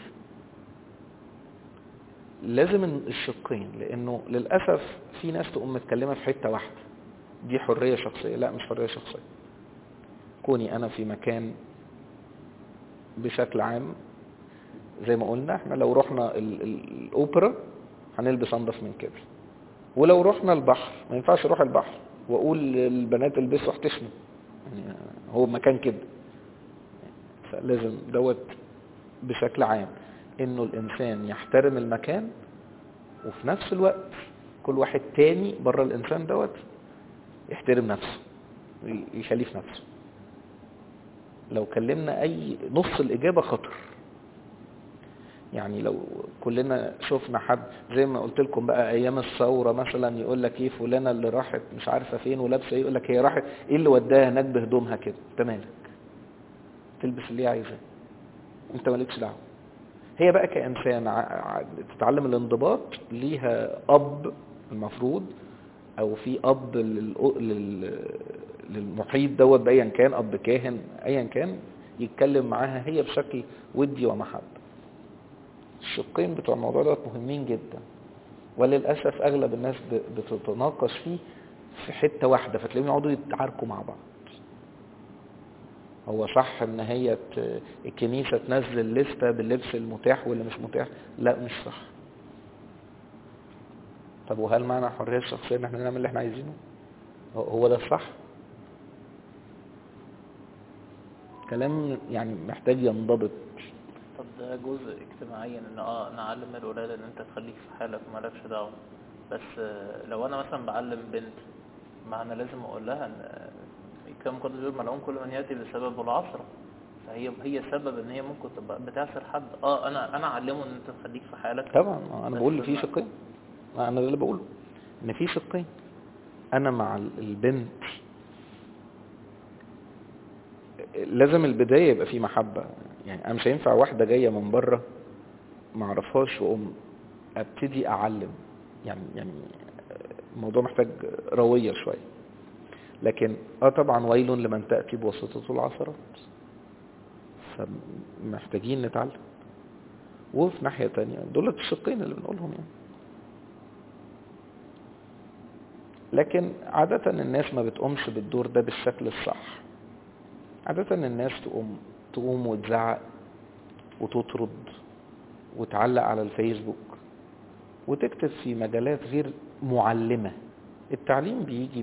لازم الشقين، لانه للأسف في ناس تقوم متكلمة في حتة واحدة، دي حرية شخصية. لا، مش حرية شخصية. كوني انا في مكان بشكل عام، زي ما قلنا احنا لو رحنا الاوبرا هنلبس انضف من كده، ولو رحنا البحر ما ينفعش اروح البحر واقول البنات البسوا احتشموا، يعني هو مكان كده. فلازم دوت بشكل عام، انه الانسان يحترم المكان، وفي نفس الوقت كل واحد تاني بره الانسان دوت يحترم نفسه، يخليه في نفسه. لو كلمنا اي نص الاجابة خطر. يعني لو كلنا شفنا حد زي ما قلت لكم بقى ايام الثوره مثلا، يقول لك ايه فلانه اللي راحت مش عارفه فين ولابسه ايه، يقول لك هي راحت ايه اللي وداها هناك بهدومها كده، انت مالك؟ تلبس اللي هي عايزاه، انت مالكش دعوه. هي بقى كإنسان تتعلم الانضباط، ليها أب المفروض، أو في أب للمحيط دوت بأيا كان، أب كاهن أيا كان، يتكلم معاها هي بشكل ودي ومحبة. الشقين بتوع الموضوع دوت مهمين جدا، وللأسف أغلب الناس بتتناقش فيه في حتة واحدة، فتلاقيهم يقعدوا يتعاركوا مع بعض. هو صح ان هي الكنيسة تنزل لستة باللبس المتاح واللي مش متاح؟ لا، مش صح. طب وهل معنى حرية الشخصية ان احنا نعمل اللي احنا عايزينه؟ هو ده الصح؟ كلام يعني محتاج ينضبط. طب ده جزء اجتماعيا ان نعلم الولاد ان انت تخليك في حالك ومالكش دعوه، بس لو انا مثلا بعلم بنت، ما انا لازم اقول لها ان الكلام المقدس بيقول ملعون كل من ياتي بسبب العصره، فهي سبب ان هي ممكن تبقى بتعصر حد. انا اعلمه ان انت تخليك في حالك. طبعا انا بقول في شقين، انا اللي بقوله ان في شقين. انا مع البنت لازم البداية يبقى في محبة. يعني انا مش هينفع واحدة جاية من بره ما اعرفهاش واقوم ابتدي اعلم، يعني الموضوع محتاج روية شوية. لكن طبعا ويل لمن تأتي بواسطته العثرات، فمحتاجين نتعلم. وفي ناحية تانية دول الشقين اللي بنقولهم يعني. لكن عادة الناس ما بتقومش بالدور ده بالشكل الصح. عادة الناس تقوم وتزعق وتطرد وتعلق على الفيسبوك وتكتب في مجالات غير معلمة. التعليم بيجي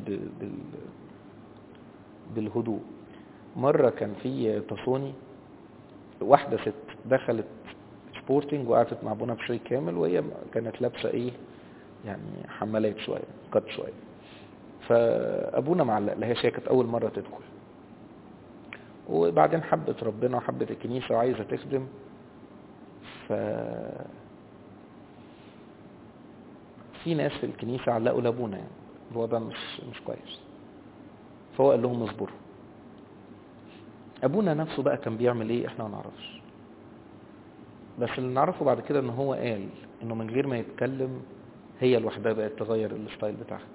بالهدوء. مرة كان في تصوني، واحدة ست دخلت سبورتنج وقعدت مع ابونا بشوي كامل، وهي كانت لابسة ايه يعني حمالات شوية، قد شوية. فابونا معلق لها، هي كانت اول مرة تدخل، وبعدين حبت ربنا وحبت الكنيسة وعايزة تخدم. في ناس في الكنيسة علقوا لابونا، يعني الوضع مش كويس. فهو قال لهم اصبروا. ابونا نفسه بقى كان بيعمل ايه احنا ما نعرفش، بس اللي نعرفه بعد كده ان هو قال انه من غير ما يتكلم هي لوحدها بقت تغير الستايل بتاعها.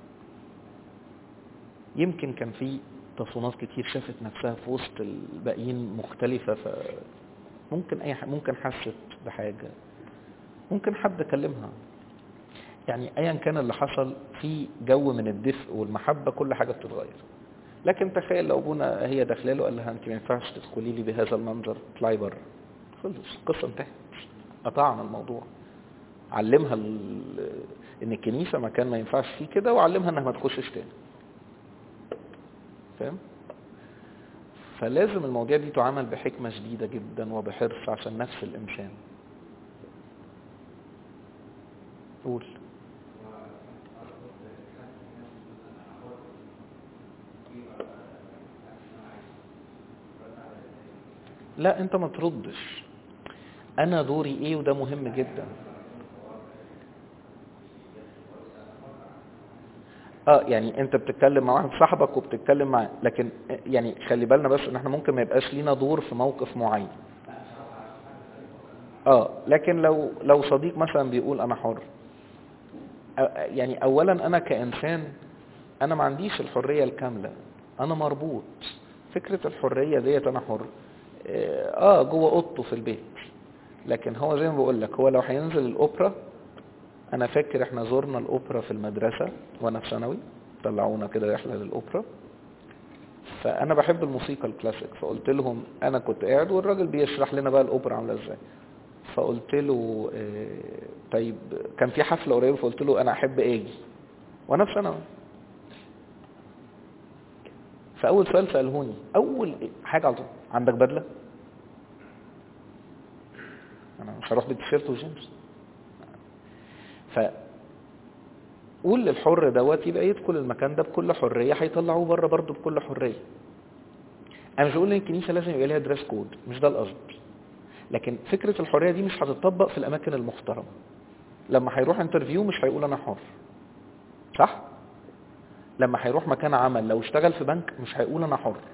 يمكن كان في تصونات كتير شافت نفسها في وسط الباقيين مختلفة، ممكن حست بحاجة، ممكن حد كلمها، يعني ايا كان اللي حصل، في جو من الدفء والمحبة كل حاجة بتتغير. لكن تخيل لو ابونا هي داخله له قال لها انت ما ينفعش تدخلي لي بهذا المنظر، اطلعي بره، خلص القصه انتهت، قطعنا الموضوع. علمها ان الكنيسه مكان ما ينفعش فيه كده، وعلمها انها ما تخشش تاني. فاهم؟ فلازم المواضيع دي تعامل بحكمه شديده جدا وبحرص عشان نفس الانسان. قول. لا، انت ما تردش، انا دوري ايه، وده مهم جدا. يعني انت بتتكلم مع واحد صاحبك وبتتكلم معاه، لكن يعني خلي بالنا بس ان احنا ممكن ما يبقاش لينا دور في موقف معين. لكن لو صديق مثلا بيقول انا حر، يعني اولا انا كانسان انا ما عنديش الحرية الكاملة، انا مربوط. فكرة الحرية ديت انا حر جوه اوضته في البيت، لكن هو زي ما بقول لك، هو لو هينزل الاوبرا، انا فاكر احنا زورنا الاوبرا في المدرسة وانا في ثانوي، طلعونا كده رحلة للاوبرا، فانا بحب الموسيقى الكلاسيك، فقلت لهم انا كنت قاعد والراجل بيشرح لنا بقى الاوبرا عامله ازاي، فقلت له طيب كان في حفلة قريبة، فقلت له انا احب اجي وانا في ثانوي. فاول سؤال سألهوني اول حاجة على طول، عندك بدلة؟ انا مش هروح بالتيشيرت وجينز. فقول للحر دوت يبقى يدخل المكان ده بكل حرية، هيطلعوه بره برضه بكل حرية. انا مش بقول ان الكنيسة لازم يبقى ليها دريس كود، مش ده القصد، لكن فكرة الحرية دي مش هتطبق في الاماكن المحترمة. لما هيروح انترفيو مش هيقول انا حر، صح؟ لما هيروح مكان عمل، لو اشتغل في بنك مش هيقول انا حر.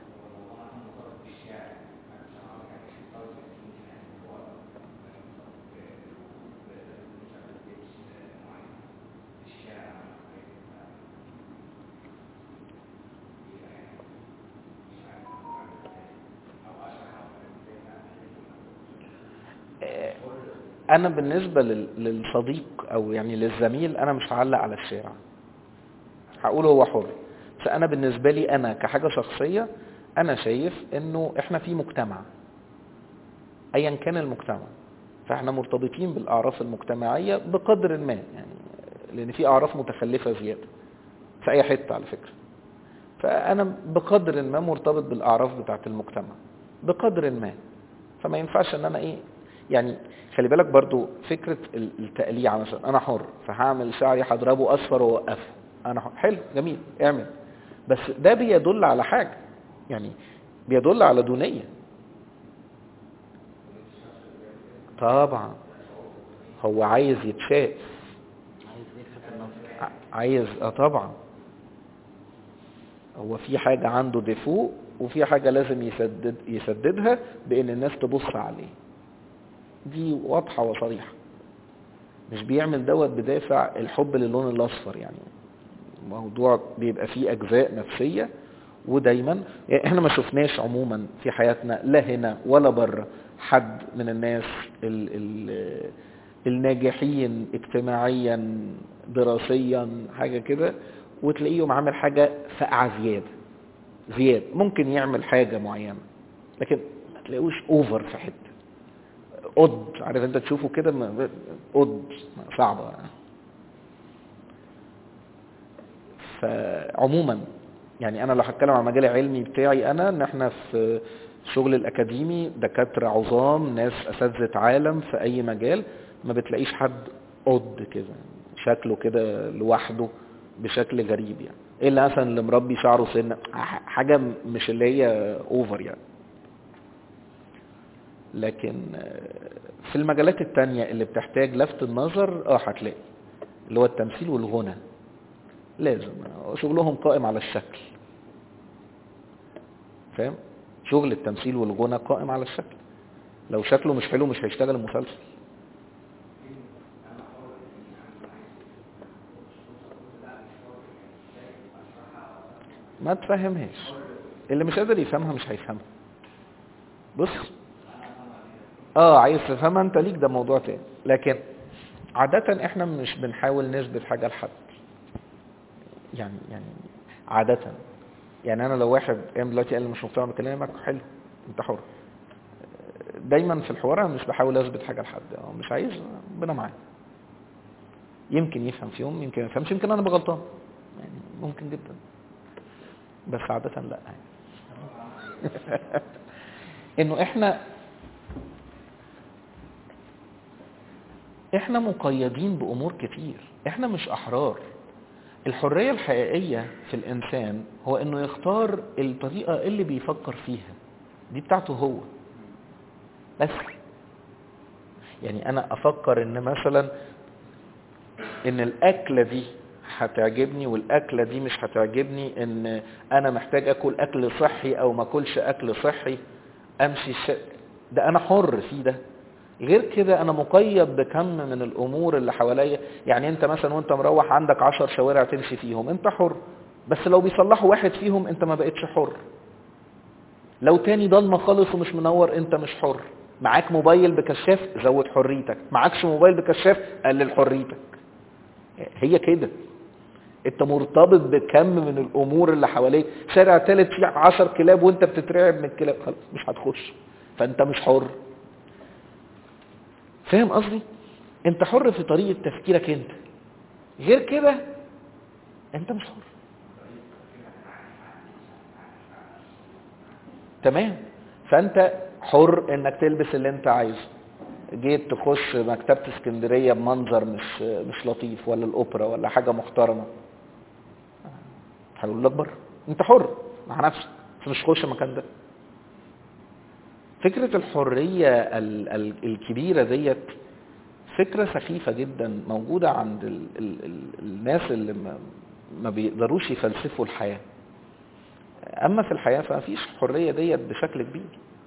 انا بالنسبة للصديق او يعني للزميل انا مش هعلق على الشارع، هقول هو حر. بس انا بالنسبة لي انا كحاجة شخصية انا شايف انه احنا في مجتمع ايا كان المجتمع، فاحنا مرتبطين بالاعراف المجتمعية بقدر ما، يعني لان في اعراف متخلفة زيادة في اي حتة على فكرة. فانا بقدر ما مرتبط بالاعراف بتاعت المجتمع بقدر ما، فما ينفعش ان انا يعني خلي بالك برضو فكرة التقليعة. مثلا انا حر فهعمل شعري هضربه اصفر واوقفه، انا حر، حلو جميل اعمل، بس ده بيدل على حاجة، يعني بيدل على دونية. طبعا هو عايز يتشاف، عايز يلفت النظر، عايز طبعا هو في حاجة عنده ديفو وفي حاجة لازم يسددها بان الناس تبص عليه. دي واضحة وصريحة، مش بيعمل دوت بدافع الحب للون الاصفر. يعني موضوع بيبقى فيه اجزاء نفسية، ودايما يعني احنا ما شفناش عموما في حياتنا لا هنا ولا بره حد من الناس الناجحين اجتماعيا دراسيا حاجة كده وتلاقيهم عامل حاجة فقعة زيادة. ممكن يعمل حاجة معينة لكن ما تلاقوش اوفر في حتة عارف انت تشوفه كده صعبة. فعموما يعني انا لو هتكلم عن المجال العلمي بتاعي انا، ان احنا في الشغل الاكاديمي دكاترة عظام، ناس اساتذة عالم في اي مجال، ما بتلاقيش حد كده شكله كده لوحده بشكل غريب، يعني الا مثلا اللي مربي شعره سنة حاجة مش اللي هي اوفر يعني. لكن في المجالات التانية اللي بتحتاج لفت النظر هتلاقي اللي هو التمثيل والغنى، لازم شغلهم قائم على الشكل، فاهم؟ شغل التمثيل والغنى قائم على الشكل، لو شكله مش حلو مش هيشتغل المسلسل. ما تفهمهاش، اللي مش قادر يفهمها مش هيفهمها. بص عايز تفهمها انت ليك ده موضوع تاني، لكن عادة احنا مش بنحاول نثبت حاجة لحد، يعني عادة يعني انا لو واحد قام دلوقتي قال لي مش مقتنع بكلامك، حلو انت حر. دايما في الحوار انا مش بحاول اثبت حاجة لحد، مش عايز، ربنا معايا، يمكن يفهم في يوم يمكن ما يفهمش، يمكن انا بغلطان، يعني ممكن جدا، بس عادة لا يعني. انه احنا مقيدين بامور كتير، احنا مش احرار. الحرية الحقيقية في الانسان هو انه يختار الطريقة اللي بيفكر فيها، دي بتاعته هو بس. يعني انا افكر ان مثلا ان الاكلة دي هتعجبني والاكلة دي مش هتعجبني، ان انا محتاج اكل صحي او ما اكلش اكل صحي، امشي ده انا حر فيه. ده غير كده انا مقيد بكم من الامور اللي حواليا. يعني انت مثلا وانت مروح عندك 10 شوارع تمشي فيهم، انت حر، بس لو بيصلحوا واحد فيهم انت ما بقتش حر. لو تاني ضلمه خالص ومش منور انت مش حر. معاك موبايل بكشاف زود حريتك، معاكش موبايل بكشاف قلل حريتك. هي كده، انت مرتبط بكم من الامور اللي حواليك. شارع ثالث فيه 10 كلاب وانت بتترعب من الكلاب، خلاص مش هتخش، فانت مش حر. فاهم قصدي؟ انت حر في طريقة تفكيرك انت، غير كده انت مش حر. تمام؟ فانت حر انك تلبس اللي انت عايزه. جيت تخش مكتبة اسكندرية بمنظر مش لطيف ولا الاوبرا ولا حاجة محترمة، هيقول لك بره، انت حر مع نفسك، بس مش تخش المكان ده. فكرة الحرية الكبيرة ديت فكرة سخيفة جدا موجودة عند الناس اللي ما بيقدروش يفلسفوا الحياة. اما في الحياة فما فيش حرية ديت بشكل كبير،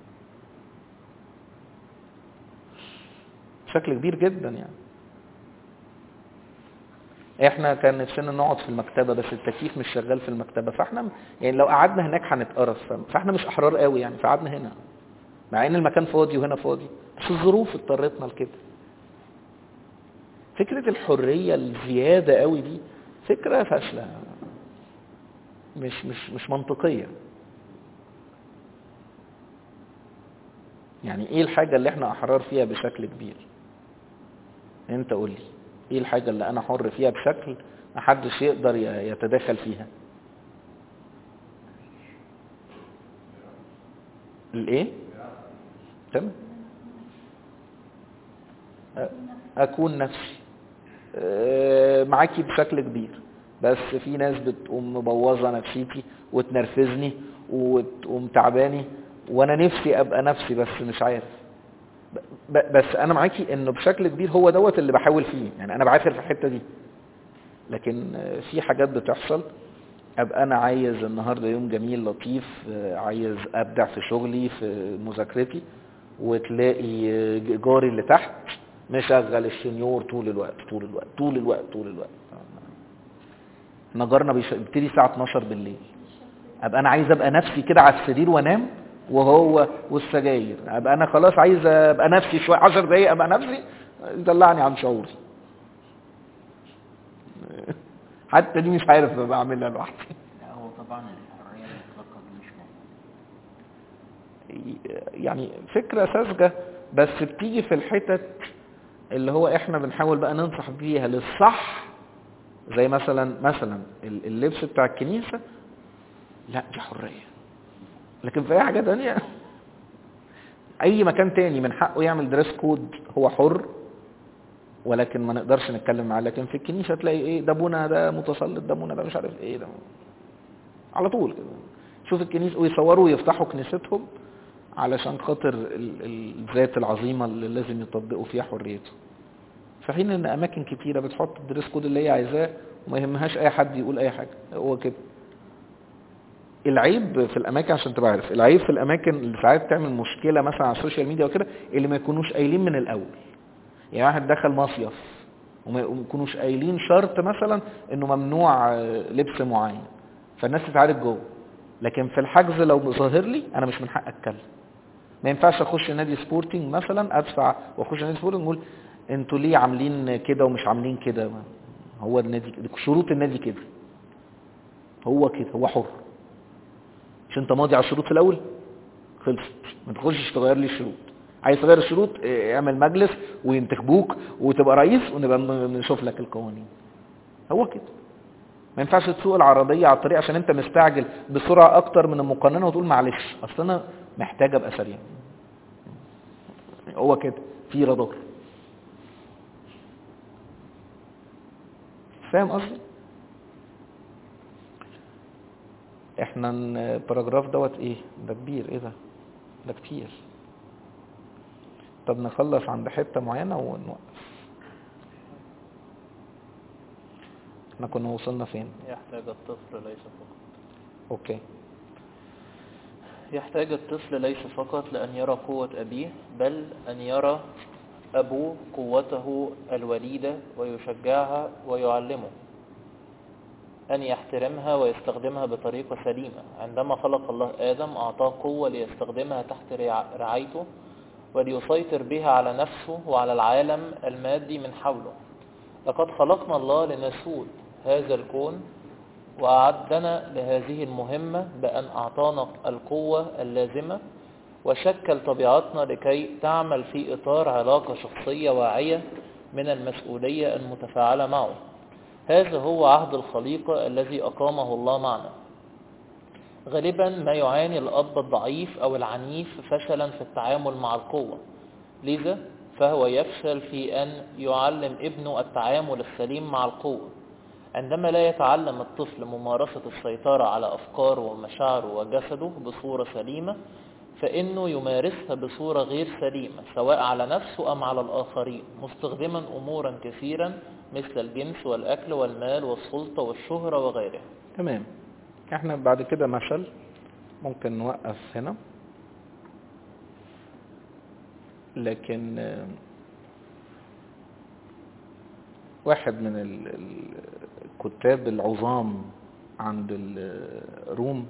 بشكل كبير جدا. يعني احنا كان نفسنا نقعد في المكتبة بس التكييف مش شغال في المكتبة، فاحنا يعني لو قعدنا هناك هنتقرف، فاحنا مش احرار قوي يعني، فقعدنا هنا مع ان المكان فاضي وهنا فاضي، بس الظروف اضطرتنا لكده. فكرة الحرية الزيادة قوي دي فكرة فاشلة، مش منطقية. يعني ايه الحاجة اللي احنا احرار فيها بشكل كبير؟ انت قول لي ايه الحاجة اللي انا حر فيها بشكل محدش يقدر يتداخل فيها؟ الايه؟ تمام، اكون نفسي معاكي بشكل كبير، بس في ناس بتقوم مبوظه نفسيتي وتنرفزني وتقوم تعباني، وانا نفسي ابقى نفسي بس مش عارف. بس انا معاكي انه بشكل كبير هو دوت اللي بحاول فيه، يعني انا بعافر في الحته دي. لكن في حاجات بتحصل ابقى انا عايز النهارده يوم جميل لطيف، عايز ابدع في شغلي في مذاكرتي، وتلاقي جاري اللي تحت مشغل الشنيور طول الوقت طول الوقت طول الوقت طول الوقت. احنا جارنا بيبتدي الساعه 12 بالليل، ابقى انا عايز ابقى نفسي كده على السرير وانام، وهو والسجاير، ابقى انا خلاص عايز ابقى نفسي شويه 10 دقايق ابقى نفسي، يطلعني عن شعوري. حتى دي مش عارف بعملها لوحدي. لا هو طبعا الحريه المطلقه دي مش موجوده، يعني فكره ساذجه، بس بتيجي في الحتت اللي هو احنا بنحاول بقى ننصح بيها للصح، زي مثلا اللبس بتاع الكنيسه، لا دي حريه. لكن في اي حاجه تانية، اي مكان تاني من حقه يعمل دريس كود هو حر، ولكن ما نقدرش نتكلم معاه. لكن في الكنيسه تلاقي ايه، ده ابونا ده متسلط، ده ابونا ده مش عارف ايه، ده على طول كده. شوف الكنيسه ويصوروا ويفتحوا كنيستهم علشان خاطر الذات العظيمه اللي لازم يطبقوا فيها حريته، في حين ان اماكن كتيره بتحط الدريس كود اللي هي عايزاه وما يهمهاش اي حد يقول اي حاجه. هو كده العيب في الاماكن، عشان تبقى عارف العيب في الاماكن اللي ساعات تعمل مشكله مثلا على السوشيال ميديا وكده، اللي ما يكونوش قايلين من الاول. يعني واحد دخل مصيف وما يكونوش قايلين شرط مثلا انه ممنوع لبس معين، فالناس تتعارك جوه. لكن في الحجز لو ظاهر لي انا مش من حق اتكلم. ما ينفعش اخش نادي سبورتنج مثلا ادفع واخش نادي سبورتنج نقول انتوا ليه عاملين كده ومش عاملين كده. هو النادي شروط النادي كده، هو كده، هو حر. مش انت ماضي على الشروط في الاول؟ خلصت، ما تخشش تغير لي الشروط. عايز تغير الشروط اعمل مجلس وينتخبوك وتبقى رئيس ونبقى نشوف لك القوانين. هو كده. ما ينفعش تسوق العربيه على الطريق عشان انت مستعجل بسرعه اكتر من المقننه وتقول معلش اصل انا محتاج ابقى سريع. هو كده، في رادار. فاهم قصدي؟ احنا الباراجراف دوت ايه ده كبير، ايه ده كتير. طب نخلص عند حته معينه ونوقف. احنا كنا وصلنا فين؟ يحتاج الطفل ليس فقط. اوكي. يحتاج الطفل ليس فقط لأن يرى قوة أبيه، بل أن يرى أبوه قوته الوليدة ويشجعها ويعلمه أن يحترمها ويستخدمها بطريقة سليمة. عندما خلق الله آدم أعطاه قوة ليستخدمها تحت رعايته وليسيطر بها على نفسه وعلى العالم المادي من حوله. لقد خلقنا الله لنسود هذا الكون وأعدنا لهذه المهمة بأن أعطانا القوة اللازمة وشكل طبيعتنا لكي تعمل في إطار علاقة شخصية واعية من المسؤولية المتفاعلة معه. هذا هو عهد الخليقة الذي أقامه الله معنا. غالبا ما يعاني الأب الضعيف أو العنيف فشلا في التعامل مع القوة، لذا فهو يفشل في أن يعلم ابنه التعامل السليم مع القوة. عندما لا يتعلم الطفل ممارسة السيطرة على أفكاره ومشاعره وجسده بصورة سليمة، فإنه يمارسها بصورة غير سليمة سواء على نفسه أم على الآخرين، مستخدما أمورا كثيرا مثل الجنس والأكل والمال والسلطة والشهرة وغيرها. تمام. احنا بعد كده مثل ممكن نوقف هنا، لكن واحد من الكتاب العظام عند الروم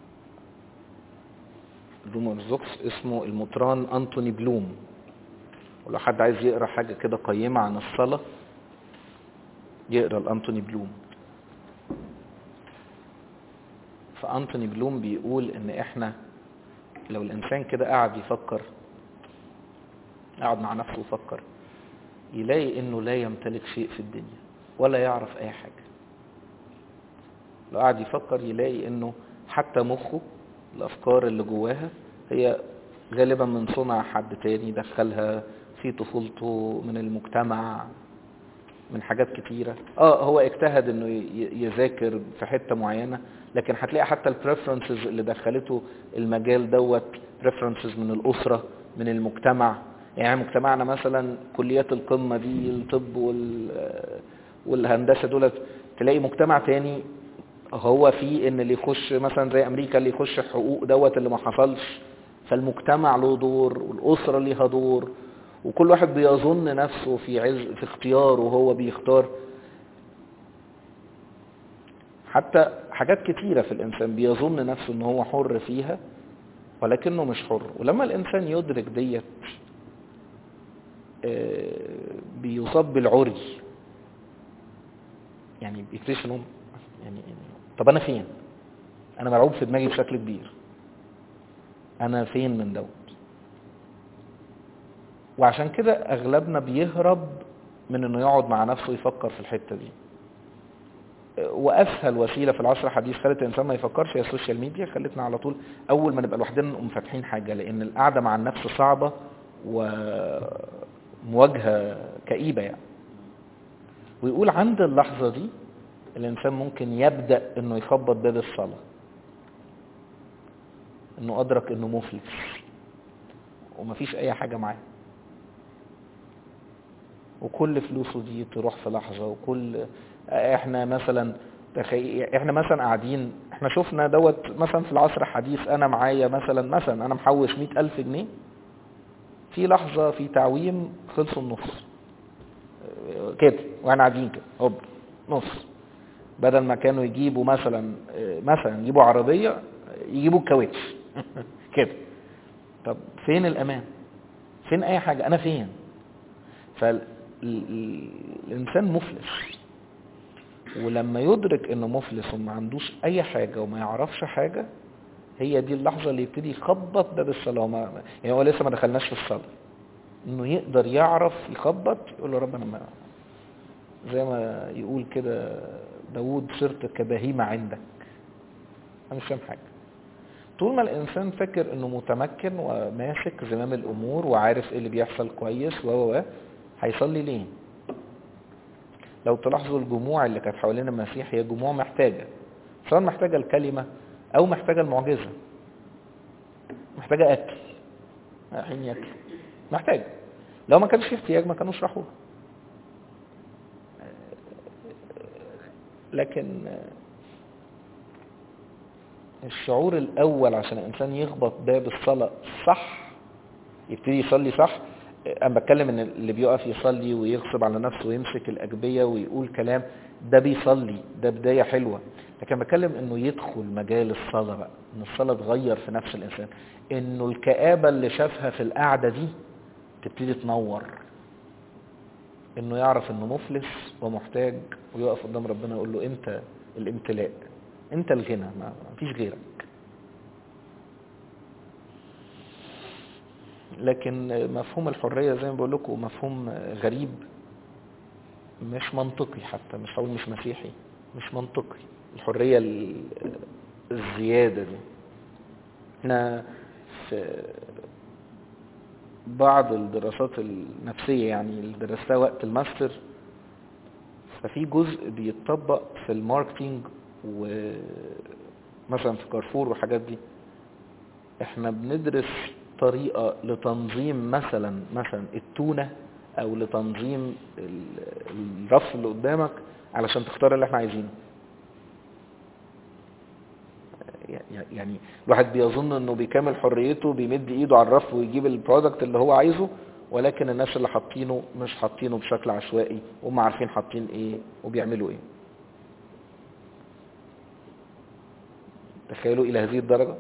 أرثوذكس اسمه المطران أنتوني بلوم، ولو حد عايز يقرأ حاجة كده قيمة عن الصلاة يقرأ لأنتوني بلوم. فأنتوني بلوم بيقول ان احنا لو الانسان كده قاعد يفكر، قاعد مع نفسه وفكر، يلاقي انه لا يمتلك شيء في الدنيا ولا يعرف اي حاجة. لو قاعد يفكر يلاقي انه حتى مخه، الافكار اللي جواها هي غالبا من صنع حد تاني دخلها في طفولته، من المجتمع، من حاجات كتيرة. هو اجتهد انه يذاكر في حتة معينة، لكن هتلاقي حتى البريفرنسز اللي دخلته المجال دوت بريفرنسز من الاسرة، من المجتمع. يعني مجتمعنا مثلا كليات القمة دي، الطب والهندسة دولت، تلاقي مجتمع تاني هو فيه ان اللي يخش مثلا زي امريكا اللي يخش حقوق دوت اللي ما حصلش. فالمجتمع له دور والاسرة ليها دور، وكل واحد بيظن نفسه في اختياره وهو بيختار. حتى حاجات كتيرة في الانسان بيظن نفسه ان هو حر فيها ولكنه مش حر. ولما الانسان يدرك ديت بيصاب بالعري، يعني بيكتشف انه يعني طب انا فين؟ انا مرعوب في دماغي بشكل كبير، انا فين من دوت؟ وعشان كده اغلبنا بيهرب من انه يقعد مع نفسه يفكر في الحتة دي. واسهل وسيلة في العصر الحديث خلت الانسان ما يفكرش هي السوشيال ميديا. خلتنا على طول اول ما نبقى لوحدنا نقوم فاتحين حاجة، لان القعدة مع النفس صعبة ومواجهة كئيبة يعني. ويقول عند اللحظة دي الانسان ممكن يبدأ انه يخبط باب الصلاة، انه ادرك انه مفلس ومفيش اي حاجة معاه، وكل فلوسه دي تروح في لحظة. وكل احنا مثلا احنا مثلا قاعدين، احنا شفنا دوت مثلا في العصر الحديث. انا معايا مثلا انا محوش 100,000 جنيه، في لحظة في تعويم خلصوا النص كده، واحنا قاعدين كده هوب نص. بدل ما كانوا يجيبوا مثلا يجيبوا عربية، يجيبوا الكاوتش كده. طب فين الامان؟ فين اي حاجة؟ انا فين؟ فالانسان مفلس، ولما يدرك انه مفلس وما عندوش اي حاجة وما يعرفش حاجة، هي دي اللحظة اللي يبتدي يخبط باب الصلاة. يعني هو لسه ما دخلناش في الصلاة، انه يقدر يعرف يخبط، يقول له رب انا زي ما يقول كده داود صرت كبهيمة عندك، انا مش فاهم حاجة. طول ما الانسان فاكر انه متمكن وماسك زمام الامور وعارف ايه اللي بيحصل كويس هيصلي ليه؟ لو تلاحظوا الجموع اللي كانت حوالين المسيح هي جموع محتاجة، سواء محتاجة الكلمة او محتاجة المعجزة، محتاجة اكل، رايحين ياكل، محتاجة. لو ما كانش في احتياج ما كانوش راحوا. لكن الشعور الاول عشان الانسان يخبط باب الصلاة صح، يبتدي يصلي صح. انا بتكلم ان اللي بيقف يصلي ويغصب على نفسه ويمسك الاجبية ويقول كلام، ده بيصلي، ده بداية حلوة. لكن بتكلم انه يدخل مجال الصلاة بقى، ان الصلاة تغير في نفس الانسان، انه الكآبة اللي شافها في القعدة دي تبتدي تنور، انه يعرف انه مفلس ومحتاج، ويقف قدام ربنا يقول له انت الامتلاء، انت الغنى، ما فيش غيرك. لكن مفهوم الحرية زي ما بقول لكم مفهوم غريب، مش منطقي، حتى مش هقول مش مسيحي، مش منطقي. الحرية الزيادة دي، احنا في بعض الدراسات النفسية يعني اللي درستها وقت الماستر، ففي جزء بيتطبق في الماركتينج ومثلا في كارفور والحاجات دي. احنا بندرس طريقة لتنظيم مثلا التونة او لتنظيم الرف اللي قدامك علشان تختار اللي احنا عايزينه. يعني الواحد بيظن انه بيكامل حريته، بيمد ايده على الرف ويجيب البرودكت اللي هو عايزه، ولكن الناس اللي حاطينه مش حاطينه بشكل عشوائي، وهم عارفين حاطين ايه وبيعملوا ايه. تخيلوا الى هذه الدرجة.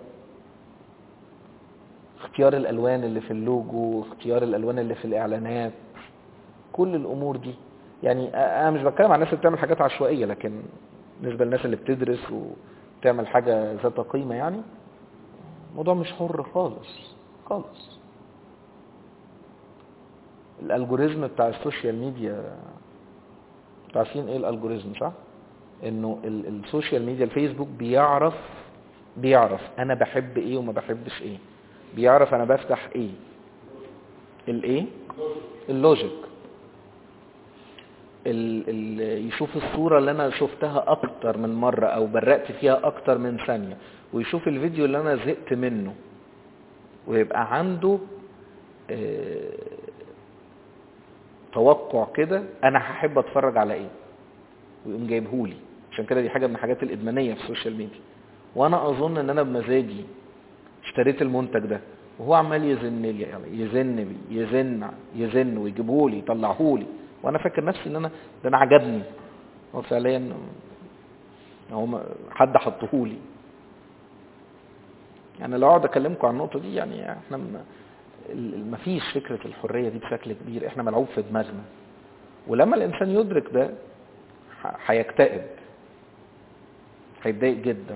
اختيار الالوان اللي في اللوجو، اختيار الالوان اللي في الاعلانات، كل الامور دي يعني انا مش بتكلم عن الناس اللي بتعمل حاجات عشوائيه، لكن بالنسبه للناس اللي بتدرس وتعمل حاجه ذات قيمه يعني الموضوع مش حر خالص خالص. الالجوريزم بتاع السوشيال ميديا، عارفين ايه الالجوريزم صح؟ انه السوشيال ميديا الفيسبوك بيعرف انا بحب ايه وما بحبش ايه، بيعرف انا بفتح ايه، الايه اللوجيك، يشوف الصورة اللي انا شفتها اكتر من مرة او برقت فيها اكتر من ثانية، ويشوف الفيديو اللي انا زهقت منه، ويبقى عنده توقع كده انا هحب اتفرج على ايه، ويقوم جايبهولي. عشان كده دي حاجة من الحاجات الادمانية في السوشيال ميديا. وانا اظن ان انا بمزاجي اشتريت المنتج ده، وهو عمال يزن لي يعني يزن ويجيبهولي يطلعهولي، وانا فاكر نفسي ان انا عجبني، هو فعليا هو حد حطهولي. يعني لو اقعد اكلمكم عن النقطه دي، يعني احنا مفيش فكره الحريه دي بشكل كبير، احنا ملعوب في دماغنا. ولما الانسان يدرك ده هيكتئب، هيتضايق جدا.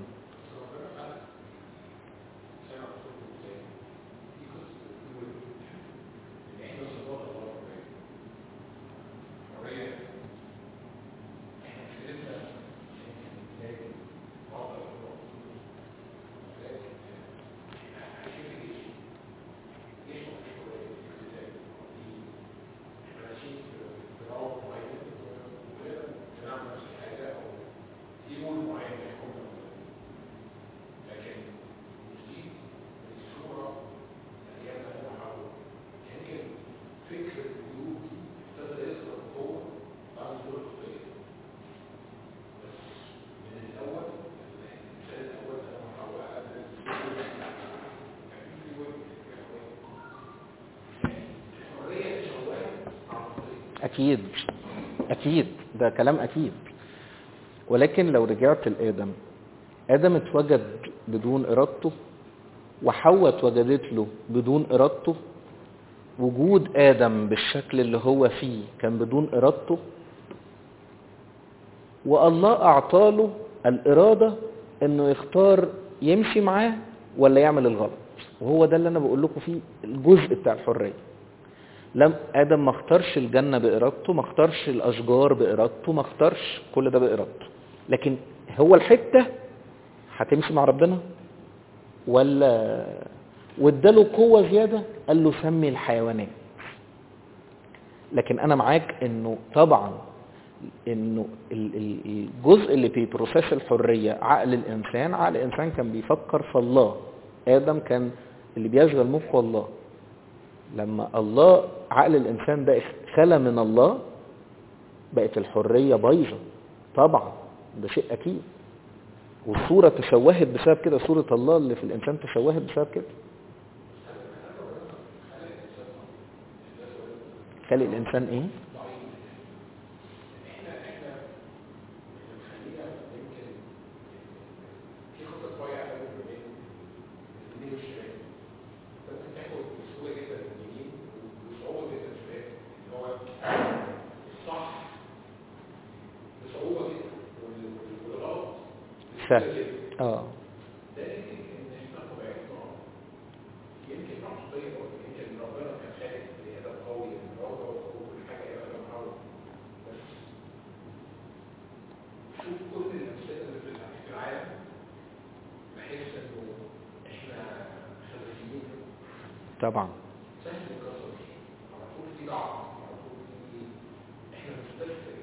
أكيد ده كلام أكيد. ولكن لو رجعت لآدم، آدم اتوجد بدون إرادته، وحواء اتوجدت له بدون إرادته. وجود آدم بالشكل اللي هو فيه كان بدون إرادته، والله أعطاله الإرادة إنه يختار يمشي معاه ولا يعمل الغلط. وهو ده اللي أنا بقول لكم فيه الجزء بتاع الحرية. آدم ما اختارش الجنة بإرادته، ما اختارش الأشجار بإرادته، ما اختارش كل ده بإرادته، لكن هو الحتة هتمشي مع ربنا ولا، واداله قوة زيادة قال له سمي الحيوانات. لكن أنا معاك إنه طبعا إنه الجزء اللي في بروسيس الحرية عقل الإنسان كان بيفكر في الله. آدم كان اللي بيشغل مخه الله. لما الله عقل الإنسان ده خلى من الله، بقت الحرية بايظة طبعا، ده شيء أكيد. والصورة تشوهت بسبب كده، صورة الله اللي في الإنسان تشوهت بسبب كده. خلق الإنسان إيه؟ سهل. طبعا سهل القصص على طول في ضعف، على طول في احنا بنستسهل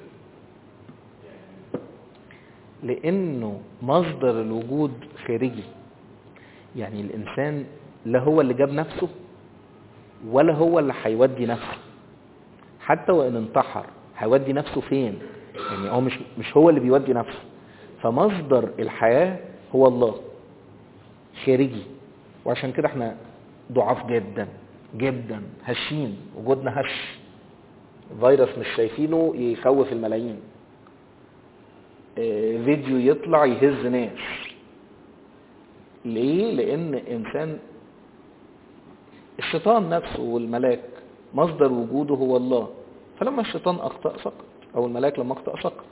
يعني، لانه مصدر الوجود خارجي. يعني الانسان لا هو اللي جاب نفسه ولا هو اللي هيودي نفسه. حتى وان انتحر هيودي نفسه فين؟ يعني هو مش هو اللي بيودي نفسه. فمصدر الحياة هو الله خارجي. وعشان كده احنا ضعاف جدا جدا، هشين، وجودنا هش. فيروس مش شايفينه يخوف الملايين، فيديو يطلع يهز ناس. ليه؟ لان انسان، الشيطان نفسه والملاك مصدر وجوده هو الله، فلما الشيطان اخطأ سقط، او الملاك لما اخطأ سقط.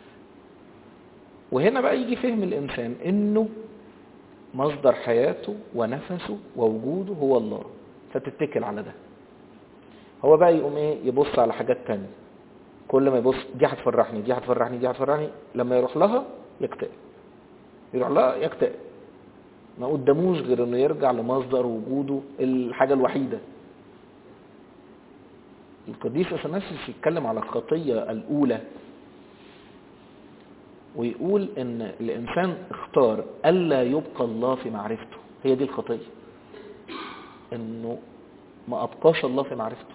وهنا بقى يجي فهم الانسان انه مصدر حياته ونفسه ووجوده هو الله، فتتكل على ده. هو بقى يقوم ايه؟ يبص على حاجات تانية، كل ما يبص دي هتفرحني دي هتفرحني دي هتفرحني، لما يروح لها يكتئب، يروح لها يكتئب، ما قداموش غير انه يرجع لمصدر وجوده الحاجة الوحيدة. القديس اثناسيوس يتكلم على الخطية الاولى ويقول ان الانسان اختار الا يبقى الله في معرفته، هي دي الخطية، انه ما ابقاش الله في معرفته.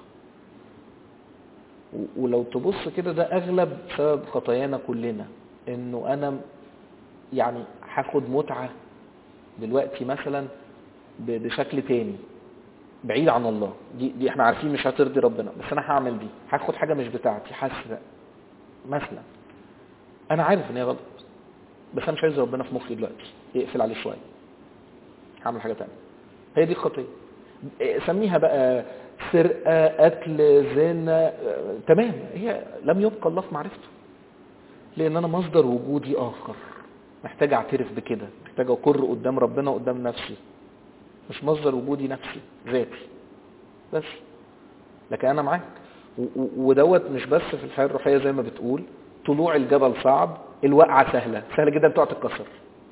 ولو تبص كده ده اغلب سبب خطايانا كلنا، انه انا يعني هاخد متعة دلوقتي مثلا بشكل تاني بعيد عن الله، دي احنا عارفين مش هترضي ربنا، بس انا هعمل دي، هاخد حاجة مش بتاعتي، هسرق مثلا، انا عارف ان هي غلط بس انا مش عايز ربنا في مخي دلوقتي، يقفل عليه شوية، هعمل حاجة تانية. هي دي الخطية، سميها بقى سرقة، قتل، زنا، تمام، هي لم يبقى الله في معرفته، لان انا مصدر وجودي اخر، محتاج اعترف بكده، محتاج اقر قدام ربنا وقدام نفسي، مش مصدر وجودي نفسي ذاتي بس. لكن انا معاك، ودوت مش بس في الحياة الروحية زي ما بتقول، طلوع الجبل صعب، الوقعة سهلة جدا، تقع تتكسر،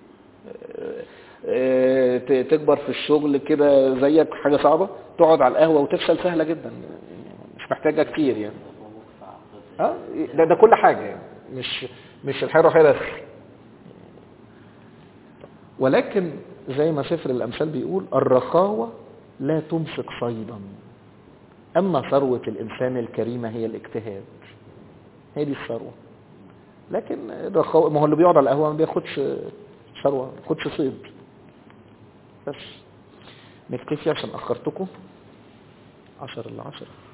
تكبر في الشغل كده زيك حاجة صعبة، تقعد على القهوة وتفشل سهلة جدا، مش محتاجة كتير يعني. ده كل حاجة يعني، مش الحياة الروحية بس. ولكن زي ما سفر الأمثال بيقول الرخاوة لا تمسك صيدا، أما ثروة الإنسان الكريمة هي الاجتهاد، هي دي الثروة. لكن الرخاوة، ما هو اللي بيقعد على القهوة ما بياخدش ثروة، ما بياخدش صيد. بس نكتفي عشان أخرتكم 10 إلى 10.